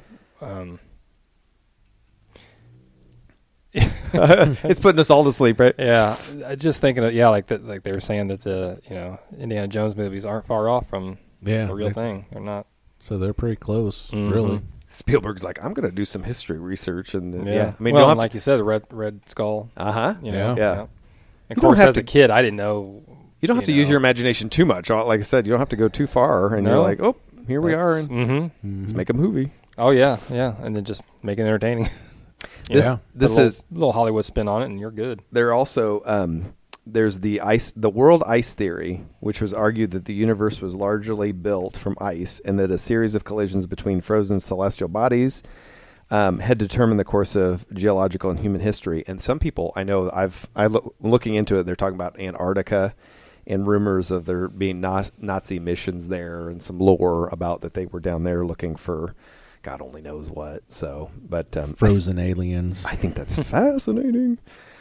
C: It's putting us all to sleep, right?
B: Yeah, just thinking of like that. Like they were saying that the Indiana Jones movies aren't far off from
D: Yeah,
B: the real thing. They're not.
D: So they're pretty close,
B: Mhm.
D: really.
C: Spielberg's like, I'm going to do some history research. And then,
B: Yeah,
C: I mean,
B: well,
C: you'll
B: and
C: have
B: like you said, the Red Skull.
C: uh-huh.
B: You know,
C: Yeah.
B: And of
C: You don't
B: course,
C: have
B: as a
C: to-
B: kid, I didn't know.
C: You don't have to use your imagination too much. Like I said, you don't have to go too far. And
B: No.
C: you're like, oh, here we are. And
B: Mm-hmm.
C: let's make a movie.
B: Oh yeah, and then just make it entertaining.
C: This
B: Put a
C: is
B: little Hollywood spin on it, and you're good.
C: there also there's the world ice theory, which was argued that the universe was largely built from ice, and that a series of collisions between frozen celestial bodies had determined the course of geological and human history. And some people I know, looking into it, they're talking about Antarctica and rumors of there being Nazi missions there, and some lore about that they were down there looking for God only knows what. So, but
D: Frozen aliens.
C: I think that's fascinating.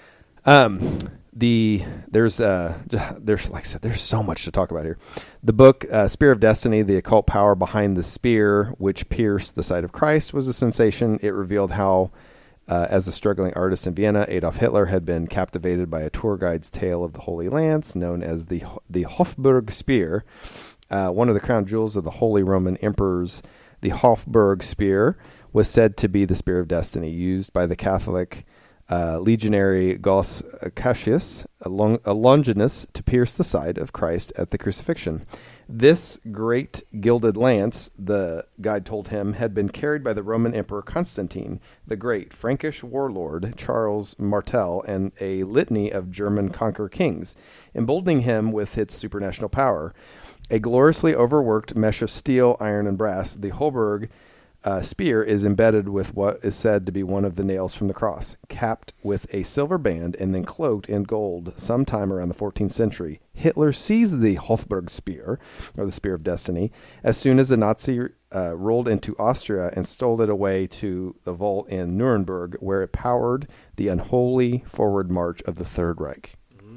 C: There's like I said, there's so much to talk about here. The book Spear of Destiny, the occult power behind the spear which pierced the side of Christ, was a sensation. It revealed how, as a struggling artist in Vienna, Adolf Hitler had been captivated by a tour guide's tale of the Holy Lance, known as the Hofburg Spear, one of the crown jewels of the Holy Roman Emperors. The Hofburg Spear was said to be the Spear of Destiny, used by the Catholic legionary Gaius Cassius Longinus to pierce the side of Christ at the crucifixion. This great gilded lance, the guide told him, had been carried by the Roman Emperor Constantine the Great, Frankish warlord Charles Martel, and a litany of German conqueror kings, emboldening him with its supranational power. A gloriously overworked mesh of steel, iron, and brass, the Hofburg spear is embedded with what is said to be one of the nails from the cross, capped with a silver band and then cloaked in gold sometime around the 14th century. Hitler seized the Hofburg spear, or the Spear of Destiny, as soon as the Nazi rolled into Austria and stole it away to the vault in Nuremberg, where it powered the unholy forward march of the Third Reich.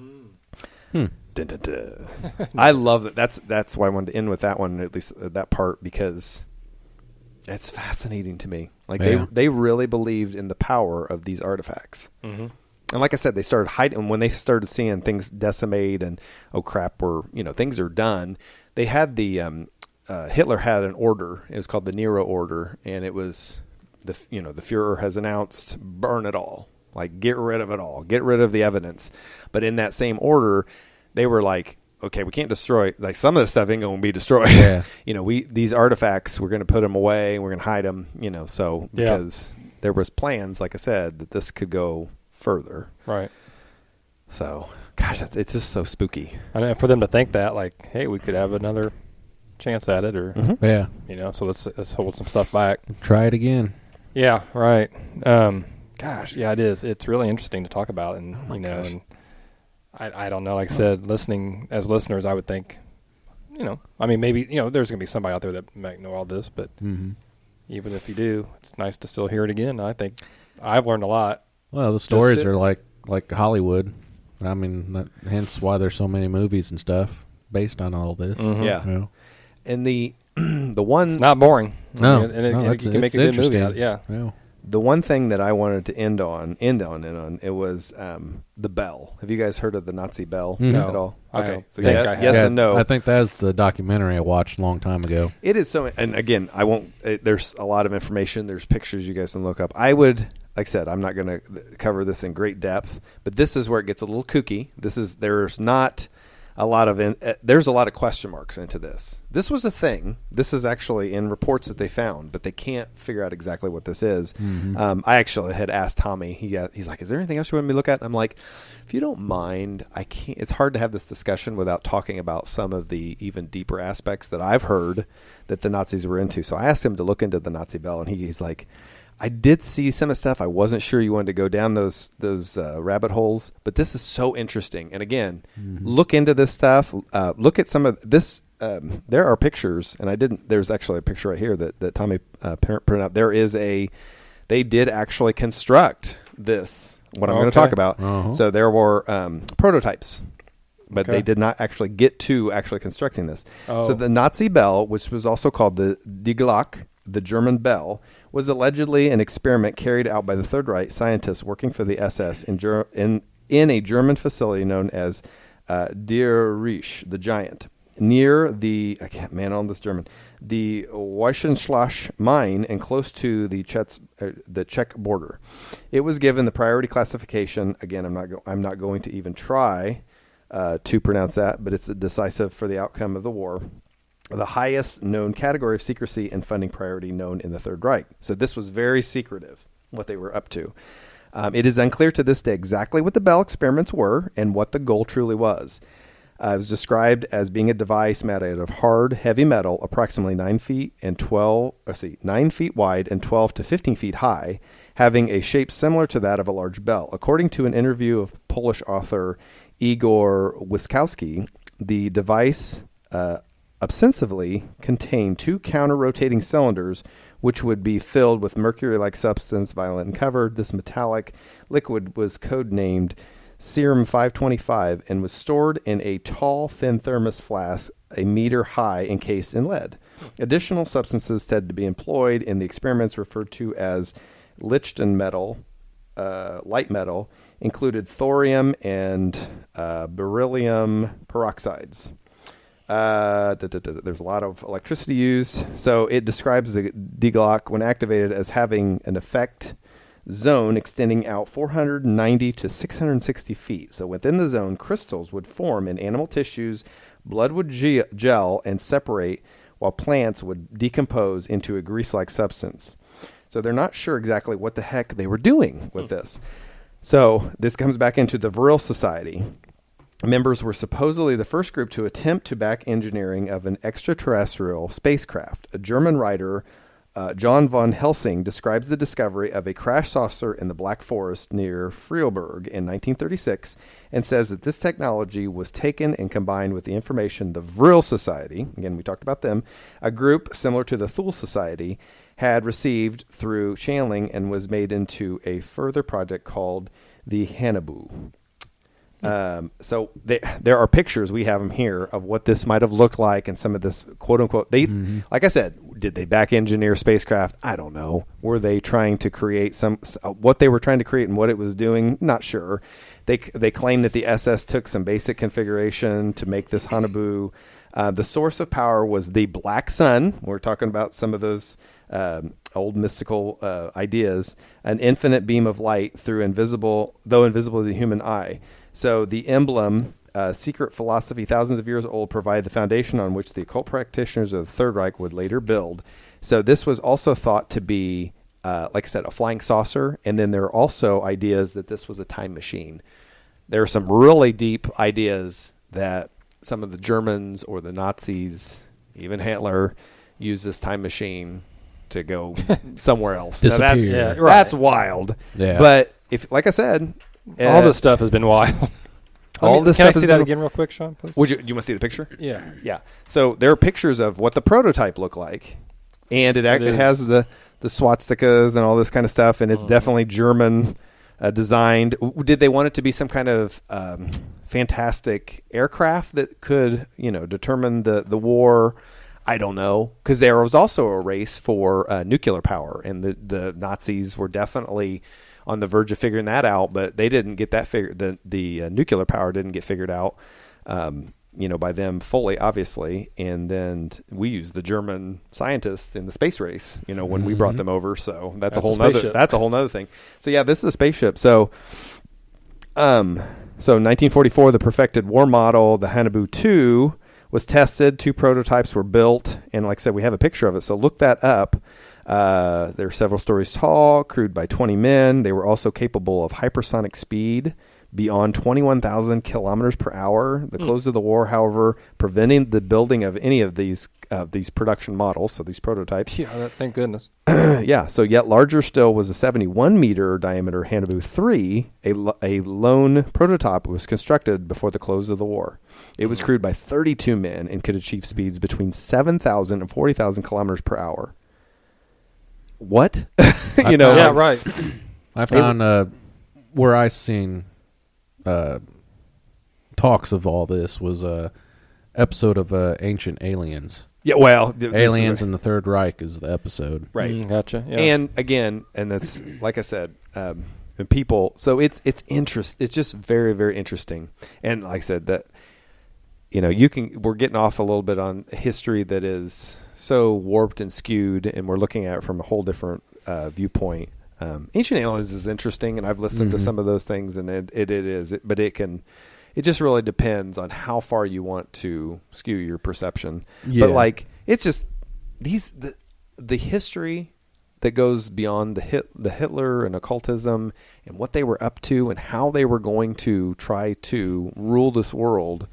C: Dun, dun, dun. I love that. That's why I wanted to end with that one, at least that part, because it's fascinating to me. Like they really believed in the power of these artifacts.
B: Mm-hmm.
C: And like I said, they started hiding when they started seeing things decimate and oh crap, things are done. They had the Hitler had an order. It was called the Nero Order, and it was the Fuhrer has announced burn it all, like get rid of it all, get rid of the evidence. But in that same order, they were like, okay, we can't destroy, like some of the stuff ain't going to be destroyed.
D: Yeah.
C: These artifacts, we're going to put them away, we're going to hide them, so because there was plans, like I said, that this could go further.
B: Right.
C: So, gosh, it's just so spooky.
B: And for them to think that, like, hey, we could have another chance at it, or so let's hold some stuff back.
D: Try it again.
B: Yeah, right. Gosh, yeah, it is. It's really interesting to talk about, and and I don't know. Like I said, as listeners, I would think, maybe there's going to be somebody out there that might know all this, but even if you do, it's nice to still hear it again. I think I've learned a lot.
D: Well, the stories
C: sit-
D: are like Hollywood. I mean, hence why there's so many movies and stuff based on all this.
C: Yeah.
D: You know?
C: And the one
B: It's not boring.
D: No,
B: I mean, and
D: no,
B: you can make a good movie out. Yeah.
D: Yeah.
C: the one thing that I wanted to end on it was the bell. Have you guys heard of the Nazi bell
D: No.
C: at all?
B: I
C: Okay, so
B: think
C: yeah,
B: I have.
C: yes
D: Yeah,
C: and no.
D: I think that's the documentary I watched a long time ago.
C: It is so, and again, I won't. There's a lot of information. There's pictures you guys can look up. I would, like I said, I'm not going to cover this in great depth, but this is where it gets a little kooky. There's not a lot of there's a lot of question marks into this. This was a thing. This is actually in reports that they found, but they can't figure out exactly what this is. I actually had asked Tommy. He's like, "Is there anything else you want me to look at?" And I'm like, "If you don't mind, I can't." It's hard to have this discussion without talking about some of the even deeper aspects that I've heard that the Nazis were into. So I asked him to look into the Nazi bell, and he's like, I did see some of the stuff. I wasn't sure you wanted to go down those rabbit holes, but this is so interesting. And again, look into this stuff. Look at some of this. There are pictures, and there's actually a picture right here that Tommy printed out. They did actually construct this, what I'm going to talk about.
D: Uh-huh.
C: So there were prototypes, but
B: Okay.
C: they did not actually get to actually constructing this.
B: Oh.
C: So the Nazi bell, which was also called the Die Glocke, the German bell, was allegedly an experiment carried out by the Third Reich scientists working for the SS in a German facility known as Der Reich, the Giant, near the the Weissenschloss mine and close to the Czech border. It was given the priority classification. Again, I'm not going to even try to pronounce that, but it's decisive for the outcome of the war. The highest known category of secrecy and funding priority known in the Third Reich. So this was very secretive, what they were up to. It is unclear to this day exactly what the Bell experiments were and what the goal truly was. It was described as being a device made out of hard, heavy metal, approximately 9 feet wide and 12 to 15 feet high, having a shape similar to that of a large bell. According to an interview of Polish author Igor Wiskowski, the device ostensibly contained 2 counter-rotating cylinders which would be filled with mercury-like substance, violet and covered. This metallic liquid was codenamed Serum 525 and was stored in a tall, thin thermos flask a meter high encased in lead. Additional substances said to be employed in the experiments referred to as Lichten metal, light metal, included thorium and beryllium peroxides. There's a lot of electricity used. So it describes the Die Glocke when activated as having an effect zone extending out 490 to 660 feet. So within the zone, crystals would form in animal tissues, blood would gel and separate, while plants would decompose into a grease-like substance. So they're not sure exactly what the heck they were doing with this. So this comes back into the Vril Society. Members were supposedly the first group to attempt to back engineering of an extraterrestrial spacecraft. A German writer, John von Helsing, describes the discovery of a crash saucer in the Black Forest near Freiburg in 1936 and says that this technology was taken and combined with the information the Vril Society, again we talked about them, a group similar to the Thule Society, had received through channeling and was made into a further project called the Hanabu. So there are pictures, we have them here, of what this might have looked like and some of this quote unquote, like I said, did they back engineer spacecraft? I don't know. Were they trying to create what they were trying to create and what it was doing? Not sure. They claim that the SS took some basic configuration to make this Hanabu. The source of power was the black sun. We're talking about some of those old mystical ideas, an infinite beam of light though invisible to the human eye. So the emblem, secret philosophy thousands of years old, provided the foundation on which the occult practitioners of the Third Reich would later build. So this was also thought to be, like I said, a flying saucer. And then there are also ideas that this was a time machine. There are some really deep ideas that some of the Germans or the Nazis, even Hitler, used this time machine to go somewhere else. Now
D: Disappear.
C: that's wild.
D: Yeah.
C: But if, like I said,
B: All this stuff has been wild.
C: all this
B: Can I
C: stuff
B: see
C: has
B: that
C: been-
B: again real quick, Sean, please?
C: Would you want to see the picture?
B: Yeah.
C: Yeah. So there are pictures of what the prototype looked like, and it
B: is-
C: has the swastikas and all this kind of stuff, and it's definitely German designed. Did they want it to be some kind of fantastic aircraft that could, determine the war? I don't know, because there was also a race for nuclear power, and the Nazis were definitely on the verge of figuring that out, but they didn't get that figured. The nuclear power didn't get figured out, by them fully, obviously. And then we used the German scientists in the space race, when we brought them over. So that's a whole nother thing. So yeah, this is a spaceship. So, 1944, the perfected war model, the Haunebu 2, was tested. 2 prototypes were built, and like I said, we have a picture of it. So look that up. They're several stories tall, crewed by 20 men. They were also capable of hypersonic speed beyond 21,000 kilometers per hour. The close of the war, however, preventing the building of any of these production models, so these prototypes.
B: Yeah, thank goodness.
C: Yeah, so yet larger still was a 71-meter diameter Haunebu 3. A lone prototype was constructed before the close of the war. It was crewed by 32 men and could achieve speeds between 7,000 and 40,000 kilometers per hour. What?
B: Yeah, right.
D: I found where I seen talks of all this was a episode of Ancient Aliens.
C: Yeah, well,
D: Aliens and the Third Reich is the episode.
C: Right.
B: Gotcha. Yeah.
C: And again, and that's like I said, and people. So it's just very, very interesting. And like I said, that we're getting off a little bit on history that is so warped and skewed, and we're looking at it from a whole different viewpoint. Ancient Aliens is interesting, and I've listened to some of those things, and it is, but it just really depends on how far you want to skew your perception.
D: Yeah.
C: But it's just the history that goes beyond the Hitler and occultism and what they were up to and how they were going to try to rule this world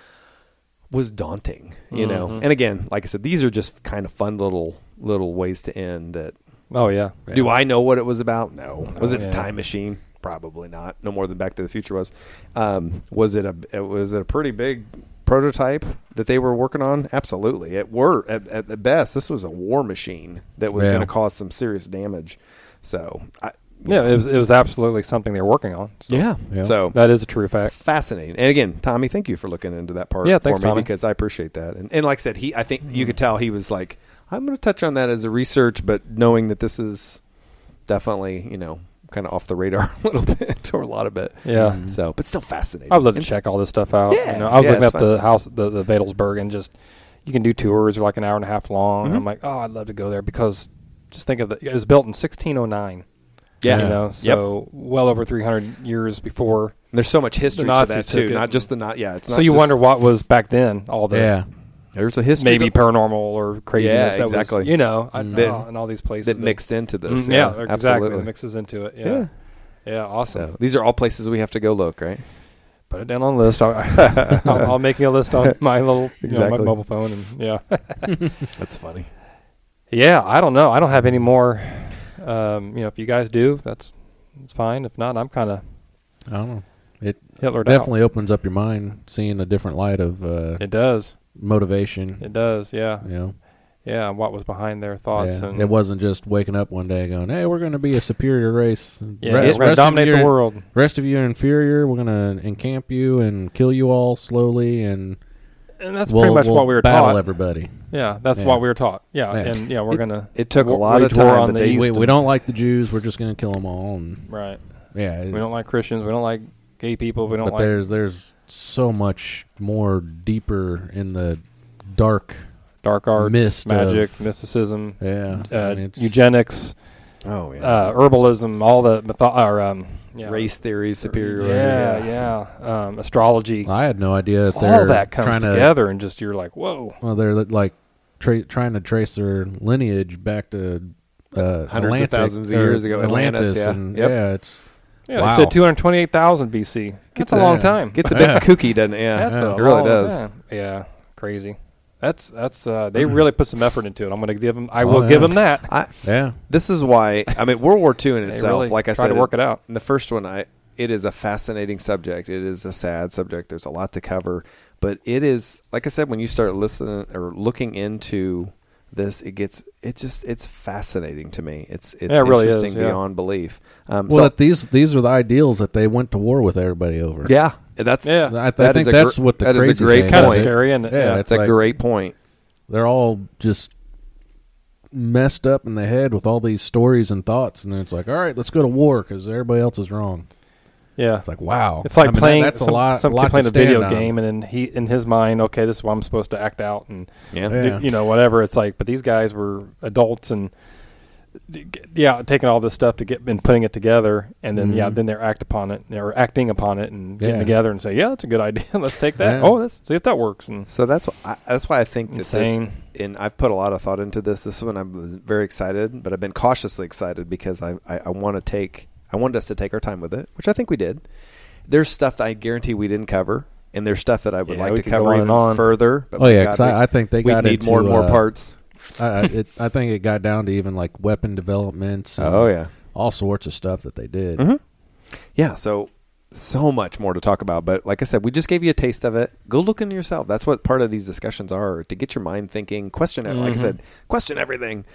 C: was daunting, And again, like I said, these are just kind of fun little ways to end that.
B: Oh yeah.
C: Do I know what it was about? No. Was it
B: yeah.
C: a time machine? Probably not. No more than Back to the Future was. Was it a pretty big prototype that they were working on? Absolutely. At the best, this was a war machine that was going to cause some serious damage. So,
B: it was absolutely something they were working on. So.
C: Yeah. So
B: that is a true fact.
C: Fascinating. And again, Tommy, thank you for looking into that part
B: thanks,
C: for me,
B: Tommy.
C: because I appreciate that. And like I said, I think you could tell he was like, I'm going to touch on that as a research, but knowing that this is definitely, kind of off the radar a little bit or a lot of it.
B: Yeah.
C: So, but still fascinating.
B: I'd love to check all this stuff out.
C: Yeah.
B: I was looking
C: it's
B: at the house, the Vadelsberg, and just you can do tours like an hour and a half long. And I'm like, oh, I'd love to go there because just think of it was built in 1609.
C: Yeah.
B: So well over 300 years before.
C: And there's so much history to that too, not just the It's
B: so
C: not
B: you
C: just,
B: wonder what was back then. All the
C: there's a history,
B: maybe paranormal or craziness.
C: Yeah, exactly.
B: That was, and all these places
C: that mixed into this.
B: Exactly.
C: Absolutely.
B: It mixes into it. Yeah. Yeah, awesome.
C: So these are all places we have to go look, right?
B: Put it down on the list. I'll make you a list on my little my mobile phone, and
C: That's funny.
B: Yeah, I don't know. I don't have any more. If you guys do, it's fine. If not, I'm kind of.
D: I don't know. It
B: Hitlered
D: definitely
B: out.
D: opens up your mind, seeing a different light of.
B: It does.
D: Motivation.
B: It does. Yeah. Yeah, what was behind their thoughts.
D: Yeah.
B: And
D: it wasn't just waking up one day going, hey, we're going to be a superior race.
B: Yeah, we're going to dominate the world.
D: Rest of you are inferior. We're going to encamp you and kill you all slowly. And
B: that's pretty much what we were
D: battle
B: taught.
D: Everybody.
B: Yeah, that's what we were taught. Yeah, and we're going to...
C: It took a lot of time.
B: But
D: we don't like the Jews. We're just going to kill them all. And
B: right.
D: Yeah.
B: We don't like Christians. We don't like gay people. We don't like...
D: But there's so much more deeper in the dark
B: arts, magic, mysticism, eugenics, herbalism, all the
C: race theories, superiority,
B: astrology.
D: I had no idea that
B: all that comes together, and just you're like, whoa.
D: Well, they're like trying to trace their lineage back to
C: hundreds of thousands of years ago,
D: Atlantis,
B: They said 228,000 BC. That's a long time.
C: Gets a bit kooky, doesn't it? Yeah, it really does.
B: Yeah, crazy. That's they really put some effort into it. I'm going to give them. I will give them that.
C: This is why. I mean, World War II in itself,
B: really
C: like I
B: try
C: said,
B: to work it out.
C: In the first one, it is a fascinating subject. It is a sad subject. There's a lot to cover, but it is, like I said, when you start listening or looking into it's fascinating to me. It's
B: Yeah, it really is,
C: interesting
B: yeah.
C: beyond belief.
D: Well, these are the ideals that they went to war with everybody over.
C: yeah, that's
B: Yeah.
D: I
C: That
D: think
C: is a
D: that's
C: gr-
D: what the
C: that is a
D: crazy
C: great
D: thing
B: Kind of
C: point.
D: is.
B: scary, and
D: Yeah,
C: that's a
D: like-
C: great point.
D: They're all just messed up in the head with all these stories and thoughts, and then it's like, all right, let's go to war because everybody else is wrong.
B: yeah.
D: It's like, wow,
B: It's like
D: I mean,
B: playing
D: that's
B: some,
D: a lot.
B: some
D: lot
B: kid playing
D: to
B: a video
D: stand on.
B: game, and then he in his mind, okay, this is what I'm supposed to act out, and
D: Yeah.
B: you know, whatever. It's like, but these guys were adults, and yeah, taking all this stuff to get and putting it together, and then then they're acting upon it, and getting
D: Yeah.
B: together and say, yeah, that's a good idea. Let's take that.
D: Yeah.
B: Oh, let's see if that works. And
C: So that's why I think that
B: Insane.
C: this, and I've put a lot of thought into this. This one I was very excited, but I've been cautiously excited because I wanted us to take our time with it, which I think we did. There's stuff that I guarantee we didn't cover, and there's stuff that I would
B: Yeah,
C: like
B: we
C: to
B: could go
C: cover
B: on
C: even
B: and on.
C: further. But
D: Oh yeah, because I think they
C: we
D: got
C: need
D: into,
C: more and more parts.
D: I think it got down to even like weapon developments. And
C: Oh yeah.
D: all sorts of stuff that they did.
C: Mhm. Yeah, so much more to talk about. But like I said, we just gave you a taste of it. Go look into yourself. That's what part of these discussions are, to get your mind thinking, question it. Like I said, question everything.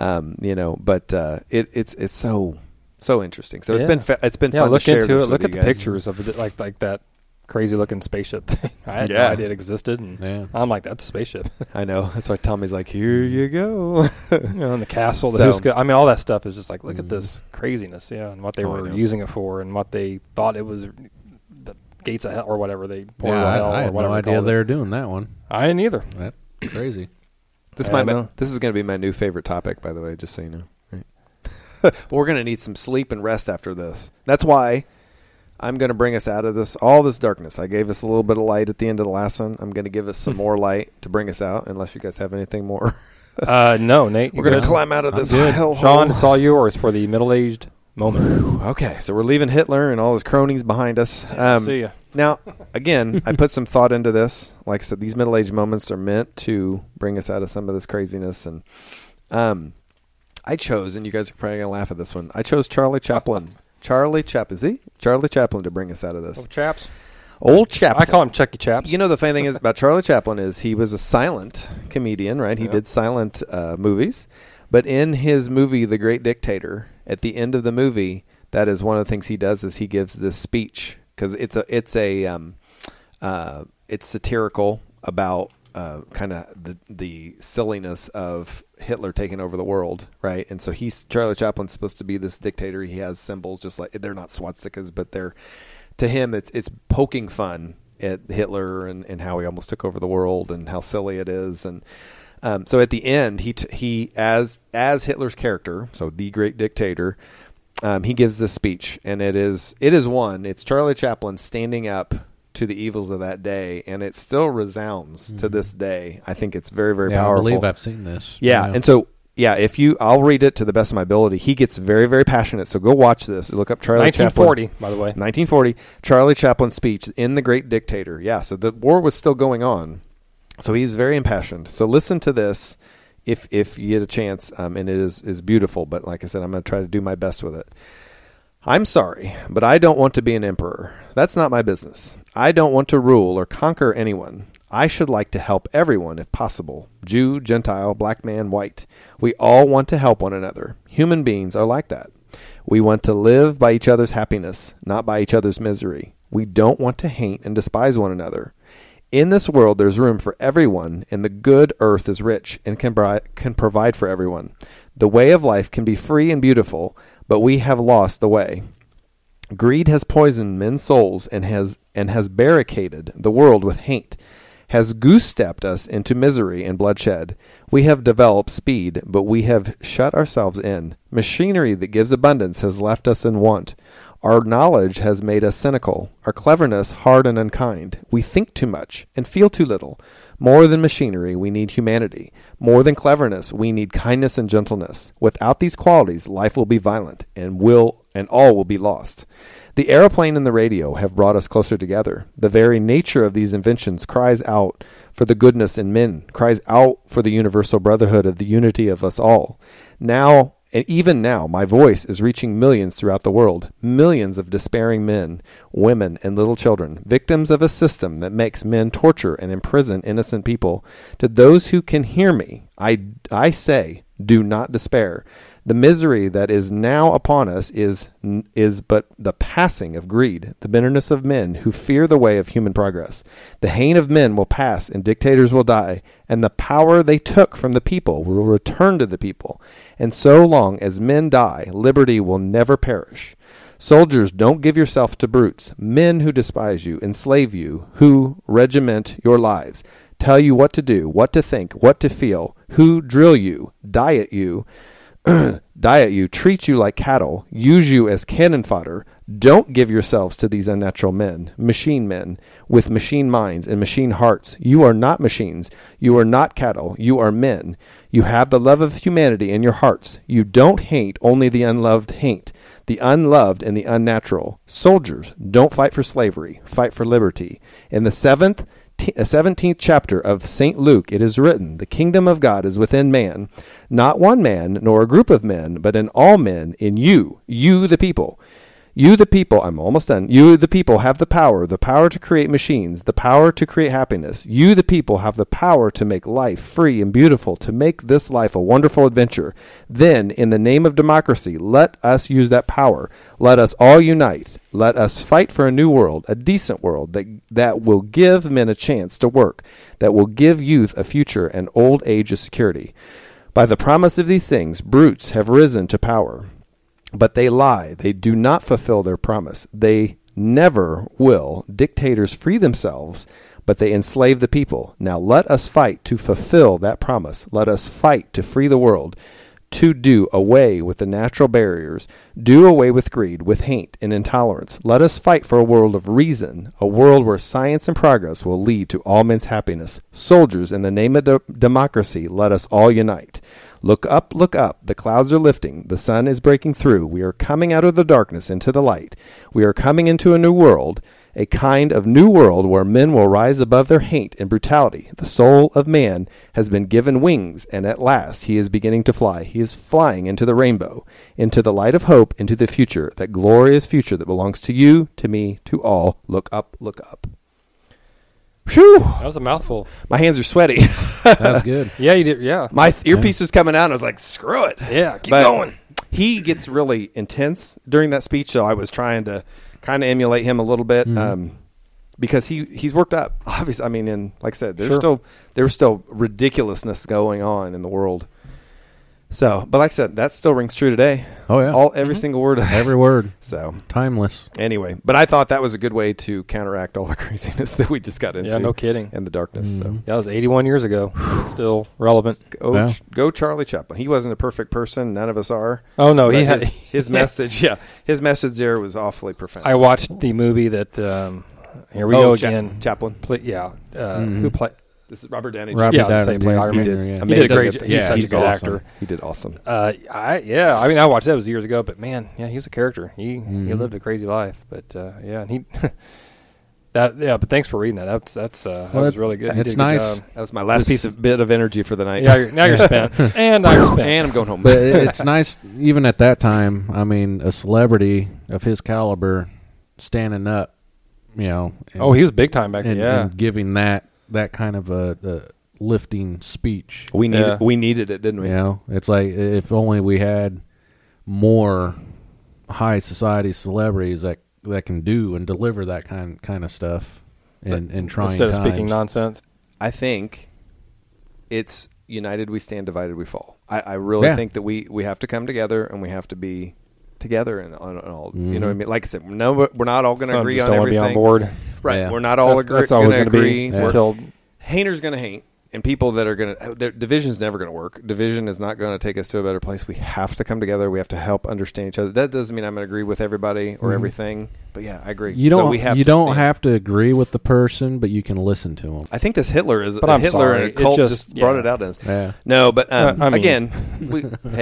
C: But it's so interesting. So
B: Yeah.
C: it's been
B: yeah,
C: fun
B: look
C: to share
B: into
C: this
B: it. Look
C: with
B: at
C: you
B: the
C: guys.
B: pictures of it, like that crazy looking spaceship thing. I had no
C: Yeah.
B: idea it existed, and
D: Yeah.
B: I'm like, that's a spaceship.
C: I know. That's why Tommy's like, here you go.
B: You know, and the castle, the
C: So-
B: Huska. I mean, all that stuff is just like, look at this craziness, yeah, and what they
C: Oh, I
B: were
C: know.
B: using it for, and what they thought it was, the gates of hell or whatever they portal
D: Yeah,
B: of hell
D: I
B: or
D: had no
B: whatever.
D: idea
B: called
D: they
B: it.
D: were doing that one.
B: I didn't either.
D: That's crazy.
C: This
B: Yeah, I
C: might
B: know.
C: this is going to be my new favorite topic, by the way, just so you know. Right. But we're going to need some sleep and rest after this. That's why I'm going to bring us out of all this darkness. I gave us a little bit of light at the end of the last one. I'm going to give us some more light to bring us out, unless you guys have anything more.
B: No, Nate.
C: We're going to
B: good.
C: climb out of
B: I'm
C: this
B: good.
C: hellhole.
B: Sean, it's all yours for the middle-aged moment.
C: Okay, so we're leaving Hitler and all his cronies behind us.
B: See ya.
C: Now, again, I put some thought into this. Like I said, these middle-aged moments are meant to bring us out of some of this craziness. And I chose, and you guys are probably going to laugh at this one, I chose Charlie Chaplin. Charlie Chaplin to bring us out of this.
B: Oh, chaps.
C: Old Chaplin.
B: I call him Chucky Chaps.
C: You know, the funny thing is about Charlie Chaplin is he was a silent comedian, right? He
B: Yeah.
C: did silent movies. But in his movie, The Great Dictator, at the end of the movie, that is one of the things he does is he gives this speech, because it's satirical about kind of the silliness of Hitler taking over the world, right? And so Charlie Chaplin's supposed to be this dictator. He has symbols, just like they're not swastikas, but to him it's poking fun at Hitler and how he almost took over the world and how silly it is. And so at the end, he as Hitler's character, so the great dictator, he gives this speech, and it's Charlie Chaplin standing up to the evils of that day, and it still resounds to this day. I think it's very, very
D: Yeah, I
C: powerful.
D: believe I've seen this.
C: Yeah, and so I'll read it to the best of my ability. He gets very, very passionate. So go watch this. Look up Charlie
B: 1940,
C: Chaplin.
B: by the way.
C: 1940, Charlie Chaplin speech in The Great Dictator. Yeah, so the war was still going on. So he's very impassioned. So listen to this if you get a chance, and it is beautiful. But like I said, I'm going to try to do my best with it. I'm sorry, but I don't want to be an emperor. That's not my business. I don't want to rule or conquer anyone. I should like to help everyone if possible. Jew, Gentile, black man, white. We all want to help one another. Human beings are like that. We want to live by each other's happiness, not by each other's misery. We don't want to hate and despise one another. In this world, there's room for everyone, and the good earth is rich and can provide for everyone. The way of life can be free and beautiful, but we have lost the way. Greed has poisoned men's souls and has barricaded the world with hate, has goose-stepped us into misery and bloodshed. We have developed speed, but we have shut ourselves in. Machinery that gives abundance has left us in want. Our knowledge has made us cynical, our cleverness hard and unkind. We think too much and feel too little. More than machinery, we need humanity. More than cleverness, we need kindness and gentleness. Without these qualities, life will be violent and all will be lost. The airplane and the radio have brought us closer together. The very nature of these inventions cries out for the goodness in men, cries out for the universal brotherhood of the unity of us all. Now And even now, my voice is reaching millions throughout the world, millions of despairing men, women, and little children, victims of a system that makes men torture and imprison innocent people. To those who can hear me, I say, do not despair. The misery that is now upon us is but the passing of greed, the bitterness of men who fear the way of human progress. The hate of men will pass, and dictators will die, and the power they took from the people will return to the people. And so long as men die, liberty will never perish. Soldiers, don't give yourself to brutes, men who despise you, enslave you, who regiment your lives, tell you what to do, what to think, what to feel, who drill you, diet you, treat you like cattle, use you as cannon fodder. Don't give yourselves to these unnatural men with machine minds and machine hearts. You are not machines. You are not cattle. You are men. You have the love of humanity in your hearts. You don't hate, only the unloved hate, the unloved and the unnatural. Soldiers, don't fight for slavery. Fight for liberty. In the 17th chapter of St. Luke, it is written, the kingdom of God is within man, not one man, nor a group of men, but in all men, in you the people. You the people, I'm almost done. You the people have the power to create machines, the power to create happiness. You the people have the power to make life free and beautiful, to make this life a wonderful adventure. Then, in the name of democracy, let us use that power. Let us all unite. Let us fight for a new world, a decent world that will give men a chance to work, that will give youth a future and old age a security. By the promise of these things, brutes have risen to power. But they lie. They do not fulfill their promise. They never will. Dictators free themselves, but they enslave the people. Now let us fight to fulfill that promise. Let us fight to free the world, to do away with the natural barriers, do away with greed, with hate and intolerance. Let us fight for a world of reason, a world where science and progress will lead to all men's happiness. Soldiers, in the name of democracy, let us all unite. Look up, the clouds are lifting, the sun is breaking through, we are coming out of the darkness into the light. We are coming into a new world, a kind of new world where men will rise above their hate and brutality. The soul of man has been given wings, and at last he is beginning to fly. He is flying into the rainbow, into the light of hope, into the future, that glorious future that belongs to you, to me, to all. Look up, look up. Whew.
B: That was a mouthful.
C: My hands are sweaty.
D: That's good.
B: Yeah, you did. Yeah.
C: My earpiece was coming out, and I was like, screw it.
B: Yeah, keep going.
C: He gets really intense during that speech, so I was trying to kind of emulate him a little bit because he's worked up. Obviously, I mean, and like I said, there's still ridiculousness going on in the world. So, but like I said, that still rings true today.
D: Oh yeah,
C: every single word,
D: every word.
C: So
D: timeless.
C: Anyway, but I thought that was a good way to counteract all the craziness that we just got into.
B: Yeah, no kidding.
C: And the darkness. So
B: that was 81 years ago. It's still relevant.
C: Go Charlie Chaplin. He wasn't a perfect person. None of us are.
B: Oh no,
C: he had his message. Yeah, his message there was awfully profound.
B: I watched the movie that. Here we go again.
C: Chaplin.
B: Who played?
C: This is Robert Downey Jr.
D: Robert
B: Downey
D: Jr.
B: Iron Man.
C: He did a great.
B: He's such a good actor.
C: He did awesome.
B: I mean, I watched that. It was years ago, but man, yeah, he was a character. He lived a crazy life, but yeah, and he. But thanks for reading that. That was really good.
D: It's nice.
C: That was my last bit of energy for the night.
B: Yeah, now you're spent, and I'm spent,
C: and I'm going home.
D: But it's nice, even at that time. I mean, a celebrity of his caliber standing up, you know.
B: And, he was big time back then. Yeah,
D: and giving that kind of a lifting speech.
C: We needed it, didn't we?
D: You know, it's like if only we had more high society celebrities that can do and deliver that kind of stuff in trying
B: instead of
D: times.
B: speaking nonsense.
C: I think it's united we stand, divided we fall. I really think that we have to come together and we have to be together and on all this. You know what I mean? Like I said, no, we're not all going to agree on everything.
B: Be on board.
C: Right.
B: Yeah.
C: We're not all
B: that's always
C: going to agree.
B: Until
C: haters going to hate. And people that are going to... Division's never going to work. Division is not going to take us to a better place. We have to come together. We have to help understand each other. That doesn't mean I'm going to agree with everybody or everything. But yeah, I agree.
D: You don't have to agree with the person, but you can listen to them.
C: I think this Hitler is...
B: But I'm
C: Hitler
B: sorry.
C: and a cult just brought it out.
D: Yeah.
C: No, but
B: I mean,
C: again,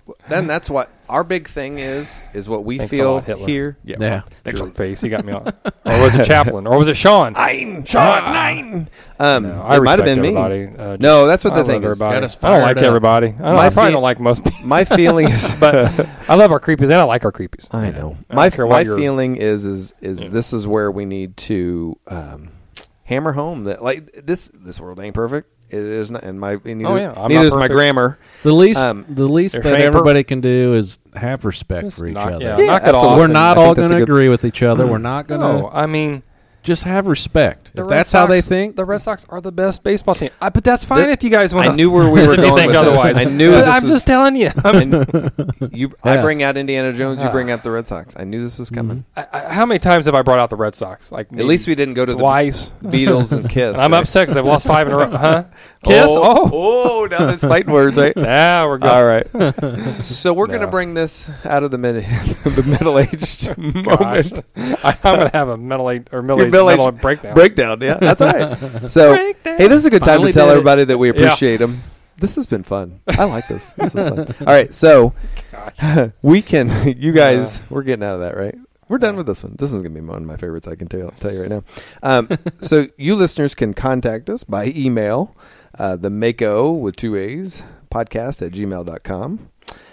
C: then that's what our big thing is what we
B: Thanks a
C: feel
B: lot, Hitler.
C: here.
D: Yeah.
C: Thanks a
B: Jerk face. He got me on. Or was it Chaplin? Or was it Sean?
C: Nine.
B: No, I
C: it might have been
B: everybody.
C: me. No, that's what
B: I
C: the
B: love
C: thing is.
B: everybody.
D: Got us
B: I don't like
D: fired up.
B: everybody. I probably don't like most people.
C: My feeling is,
B: But I love our creepies, and I like our creepies.
C: I know.
B: I
C: My
B: don't care what
C: my
B: you're-
C: feeling is this is where we need to hammer home that like this world ain't perfect. It is not, and neither,
B: I'm
C: neither
B: not
C: is my
B: perfect.
C: grammar.
D: The least
B: There's
D: that
B: paper.
D: everybody can do is have respect
B: Just
D: for each
B: knock-
D: other.
B: yeah,
C: Yeah,
B: knock it
C: absolutely.
B: off.
D: We're
B: and-
D: not
C: I think
D: all
C: that's
D: going
C: a
D: to
C: good-
D: agree with each other. We're not going
B: No,
D: to
B: I mean,
D: just have respect.
B: the
D: If
B: Red
D: that's how they
B: Sox-
D: think,
B: the Red Sox are the best baseball team. But that's fine
C: That-
B: if you guys want.
C: I knew where we were going
B: think
C: with
B: otherwise.
C: this. I knew
B: But
C: this
B: I'm
C: was,
B: just telling you.
C: I
D: Yeah.
C: bring out Indiana Jones. You bring out the Red Sox. I knew this was coming.
B: How many times have I brought out the Red Sox? Like
C: At least we didn't go to the
B: twice.
C: Beatles and Kiss.
B: And I'm
C: right?
B: upset because I've lost 5 in a row. Huh? Kiss?
C: Oh, now there's fighting words, right?
B: Now we're good.
C: All right. So we're going to
B: No.
C: bring this out of the the middle-aged moment.
B: I'm going to have a middle-aged
C: middle-aged
B: breakdown.
C: Breakdown, yeah, that's all right. So,
B: Breakdown.
C: hey, this is a good time
D: Finally
C: to tell
D: did it.
C: everybody that we appreciate them. This has been fun. I like this. This is fun. All right, so we can. You guys, we're getting out of that, right? We're done with this one. This one's going to be one of my favorites, I can tell you right now. So you listeners can contact us by email, the Mako with 2 A's, podcast@gmail.com.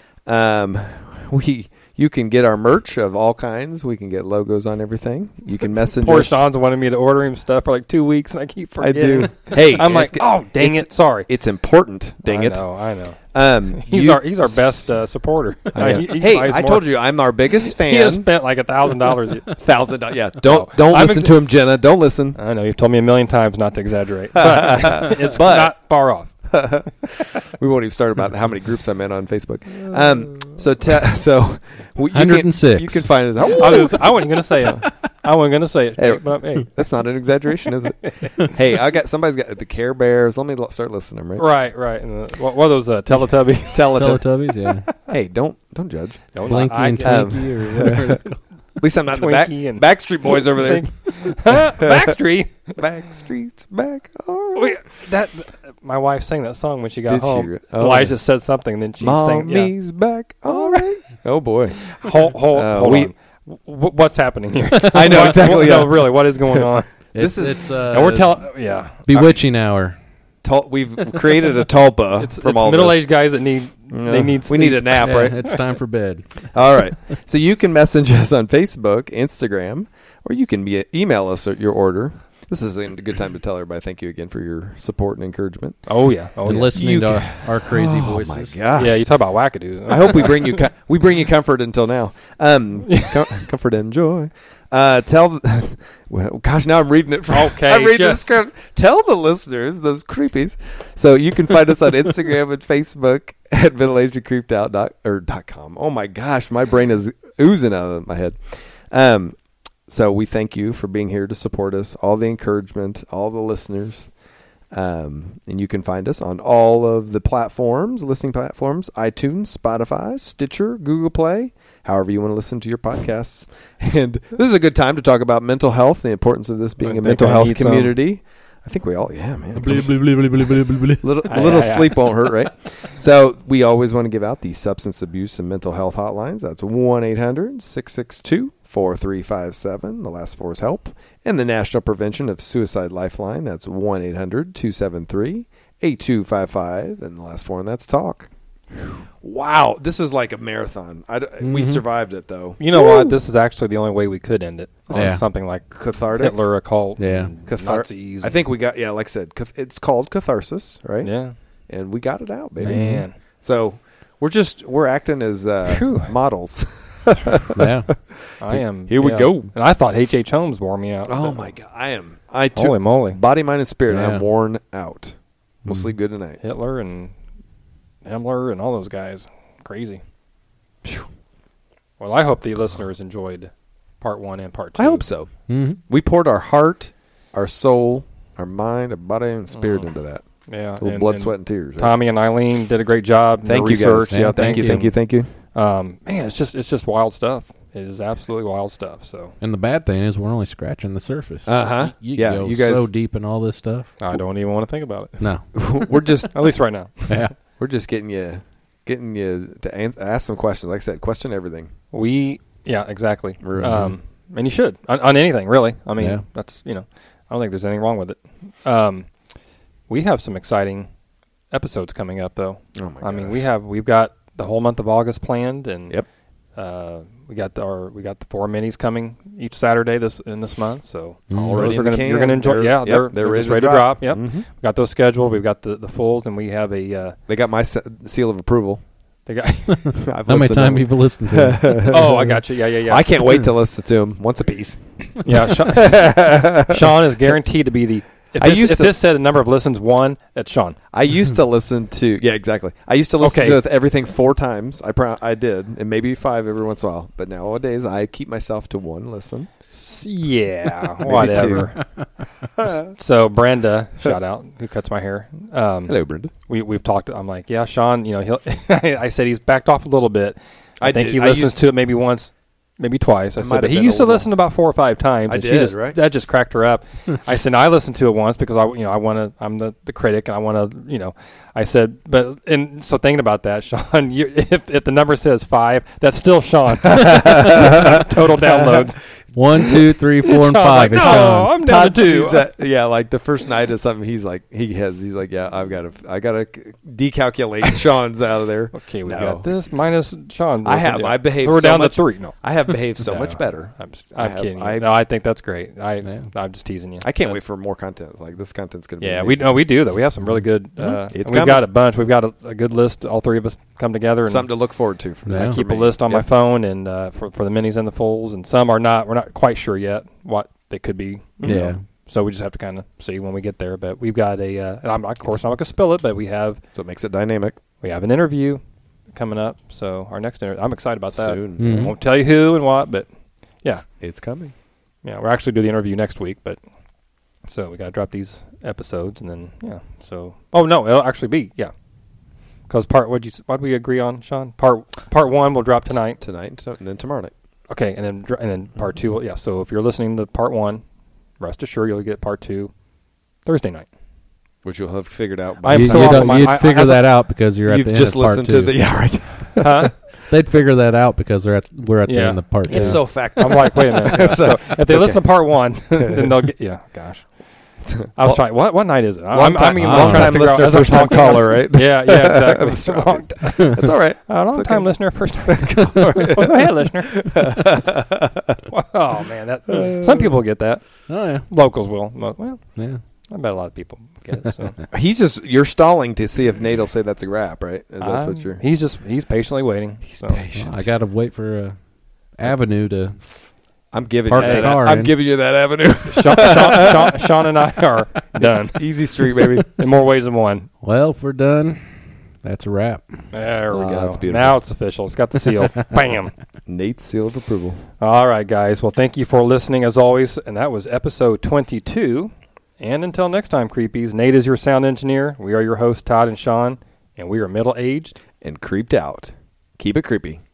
C: You can get our merch of all kinds. We can get logos on everything. You can message
B: Poor
C: us.
B: Sean's wanted me to order him stuff for like 2 weeks, and I keep
C: I
B: forgetting.
C: do. Hey,
B: I'm like,
C: it's-
B: oh, dang
C: it's-
B: it. Sorry.
C: It's important. Dang it.
B: I know. He's
C: you-
B: our best supporter.
C: I know.
B: He
C: Hey,
B: buys
C: I
B: more.
C: told you I'm our biggest
B: He has
C: fan.
B: spent like $1,000.
C: $1,000. Yeah. Don't
B: I'm
C: listen to him, Jenna. Don't listen.
B: I know you've told me a million times not to exaggerate, but it's not far off.
C: We won't even start about how many groups I'm in on Facebook. You
D: 106.
C: You can find us.
B: I wasn't going to say it. I wasn't going to say it.
C: Hey.
B: But hey.
C: That's not an exaggeration, is it? Hey, somebody's got the Care Bears. Let me start listening to them, right?
B: Right. And what are those Teletubbies?
D: Teletubbies, yeah.
C: Hey, don't judge.
B: No,
D: Blinky
B: I
D: and
B: get it.
D: Twinkie or whatever.
C: At least I'm not in the back.
B: Twinkie and-
C: Backstreet Boys over there.
B: Backstreet.
C: Backstreet's back. All right.
B: My wife sang that song when she got
C: Did she?
B: home.
C: Oh.
B: Elijah said something, and then she sang. Yeah.
C: Mommy's back. All right. Oh boy.
B: Hold
C: we-
B: on. What's happening here?
C: I know exactly.
B: No,
C: Yeah.
B: really, what is going on?
C: This is-
D: it's
B: And we're telling. Yeah.
D: bewitching hour.
C: We've created a tulpa
B: It's
C: from all
B: middle-aged guys that need.
C: this.
B: They need.
C: We need a nap,
D: Yeah,
C: right?
D: it's time for bed.
C: All right. So you can message us on Facebook, Instagram, or you can email us your order. This is a good time to tell everybody thank you again for your support and encouragement.
B: Oh yeah. Oh
D: and
B: yeah.
D: listening
C: You
D: to our crazy
C: Oh
D: voices.
C: my gosh.
B: Yeah. You talk about wackadoos.
C: I hope we bring you comfort until now. Comfort and joy. Well, gosh, now I'm reading it.
B: Okay,
C: I'm reading the
B: just-
C: script. Tell the listeners, those creepies. So you can find us on Instagram and Facebook at middleagedandcreeped.com. Oh my gosh, my brain is oozing out of my head. So we thank you for being here to support us, all the encouragement, all the listeners. And you can find us on all of the platforms, listening platforms, iTunes, Spotify, Stitcher, Google Play, however you want to listen to your podcasts. And this is a good time to talk about mental health, the importance of this being
B: I
C: a
B: think
C: mental
B: I
C: health
B: need some.
C: community. I think we all, yeah, man.
D: Blah, blah, blah, blah, blah, blah, blah, blah.
C: Little sleep won't hurt, right? So we always want to give out the substance abuse and mental health hotlines. That's 1-800-662-4357. The last 4 is HELP. And the National Prevention of Suicide Lifeline. That's 1-800-273-8255. And the last 4, and that's TALK. Wow, this is like a marathon. We survived it, though.
B: You know what? This is actually the only way we could end it. This
D: Yeah.
B: is something like
C: Cathartic.
B: Hitler, a cult,
D: Yeah.
B: and
C: Cathartic.
B: Nazis.
C: I think we got, like I said, it's called catharsis, right?
B: Yeah.
C: And we got it out, baby.
B: Man.
C: So we're acting as
B: Phew.
C: models.
D: Yeah.
B: I am.
C: Here we
B: yeah.
C: go.
B: And I thought H.H. Holmes wore me out.
C: Oh
B: but-
C: my god, I too,
B: Holy moly.
C: body, mind, and spirit.
D: Yeah.
C: I'm worn out. We'll sleep good tonight.
B: Hitler and Himmler and all those guys. Crazy. Well, I hope the listeners enjoyed part 1 and part 2.
C: I hope so.
D: Mm-hmm.
C: We poured our heart, our soul, our mind, our body, and spirit into that.
B: Yeah.
C: A little
B: and-
C: blood,
B: and
C: sweat, and tears. Right?
B: Tommy and Eileen did a great job. in
C: Thank
B: the
C: you
B: research.
C: guys.
B: Yeah,
C: Thank you.
B: Man, it's just wild stuff. It is absolutely wild stuff. So
D: And the bad thing is we're only scratching the surface.
C: Uh-huh.
D: You
C: Yeah,
D: go
C: you guys-
D: so deep in all this stuff.
B: I don't even want to think about it.
D: No.
C: we're just
B: At least right now.
D: Yeah.
C: we're just getting you getting you to ask some questions. Like I said, question everything.
B: Yeah, exactly.
C: Right.
B: And you should on anything, really. I mean,
D: Yeah.
B: that's I don't think there's anything wrong with it. We have some exciting episodes coming up, though.
C: Oh my
B: I mean,
C: gosh.
B: we've got the whole month of August planned, and
C: Yep.
B: we got the 4 minis coming each Saturday this month. So
C: Already
B: those
C: in the
B: you're gonna
C: can.
B: enjoy.
C: They're
B: They're
C: ready
B: just
C: to
B: ready to
C: drop.
B: drop. Yep,
C: Mhm.
B: we got those scheduled. We've got the fulls, and we have a
C: They got my seal of approval.
B: they got.
C: I've
D: How many
C: listened to
D: times
C: them.
D: you've listened to it?
B: Oh, I got you. Yeah.
C: I can't wait to listen to them once a piece.
B: Yeah, Sean is guaranteed to be the. If this said a number of listens, 1, that's Sean.
C: I used to listen to exactly. I used to listen
B: Okay.
C: to everything 4 times. I did, and maybe 5 every once in a while. But nowadays, I keep myself to 1 listen.
B: Yeah,
C: Maybe
B: whatever. So Brenda, shout out, who cuts my hair.
C: Hello, Brenda.
B: We've talked. I'm like, yeah, Sean. He'll. I said he's backed off a little bit. I think
C: did.
B: he
C: I
B: listens
C: used-
B: to it maybe once, maybe twice. I
C: might
B: said,
C: have
B: but he
C: been
B: used
C: a
B: to
C: little-
B: listen about 4 or 5 times.
C: I
B: and
C: did, right?
B: That just cracked her up. I said, I listened to it once because I want to. I'm the critic, and I want to. I said, and so thinking about that, Sean, if the number says 5, that's still Sean. Total downloads.
D: 1, 2, 3, 4, and
B: Sean's
D: 5.
B: like,
D: It's
B: no,
D: Sean.
B: I'm down
C: Todd
B: to 2.
C: sees that, yeah, like the first night of something, he's like, yeah, I gotta decalculate Sean's out of there.
B: Okay, we
C: No.
B: got this minus Sean.
C: I behaved
B: So we're
C: so
B: down
C: much-
B: to 3. No,
C: I have behaved so
B: No,
C: much better.
B: I'm
C: have-
B: kidding.
C: I-
B: No, I think that's great.
D: Yeah.
B: I'm just teasing you.
C: I can't wait for more content. Like this content's gonna be
B: Yeah,
C: amazing.
B: we do though. We have some really good.
C: It's
B: we've
C: coming.
B: got a bunch. We've got a good list. All 3 of us come together and
C: something to look forward to. For
D: Yeah.
C: this,
B: I
C: for
B: keep a
C: me.
B: list on my
C: Yep.
B: phone and for the minis and the fulls, and some are not. We're not quite sure yet what they could be.
D: Yeah.
B: So we just have to kind of see when we get there. But we've got a. And I'm of course not going to spill it, but we have
C: So it makes it dynamic.
B: an interview coming up. So our next interview, I'm excited about that.
C: Soon.
D: Mhm.
B: Won't tell you who and what, but yeah.
C: It's coming.
B: Yeah, we're actually do the interview next week, but so we got to drop these episodes and then So it'll actually be because what did we agree on, Sean? Part 1 will drop tonight.
C: And then tomorrow night.
B: Okay, and then part 2 will, So if you're listening to part 1, rest assured you'll get part 2 Thursday night.
C: Which you'll have figured out.
B: I'm
D: You,
B: so
D: you
B: off
D: don't-
B: my-
D: you'd
B: I-
D: figure
B: as a-
D: that out because you're at
C: You've
D: the end
C: just
D: of part
C: listened
D: 2.
C: to the right.
B: Huh?
D: They'd figure that out because we're at the
B: Yeah.
D: end of part 2.
C: It's so fact.
B: I'm like, wait a minute. Yeah, so if they
C: okay.
B: listen to part 1, then they'll get. Yeah, gosh. I was trying. What night is it?
C: Long time listener,
B: as I'm
C: first time
B: talking-
C: caller, right?
B: Yeah, exactly.
C: Mr.
B: Long
C: That's all right.
B: long
C: It's
B: time
C: okay.
B: listener, first time caller. Well, go ahead, listener. Oh man, that some people get that.
D: Oh yeah,
B: Locals will. Well,
D: yeah.
B: I bet a lot of people get it. So
C: You're stalling to see if Nate will say that's a wrap, right? That's what you're.
B: He's patiently waiting. So.
C: patient.
D: Well, I got to wait for a avenue to.
C: I'm giving
D: Park
C: you
D: the
C: that.
D: car
C: I'm
D: in.
C: giving you that avenue.
B: Sean and I are done
C: Easy street, baby.
B: in more ways than one.
D: Well, if we're done, that's a wrap.
B: There we
C: Oh,
B: go.
C: that's beautiful.
B: Now it's official. It's got the seal. Bam.
C: Nate's seal of approval.
B: All right, guys. Well, thank you for listening as always. And that was episode 22. And until next time, creepies, Nate is your sound engineer. We are your hosts, Todd and Sean, and we are middle-aged.
C: And creeped out. Keep it creepy.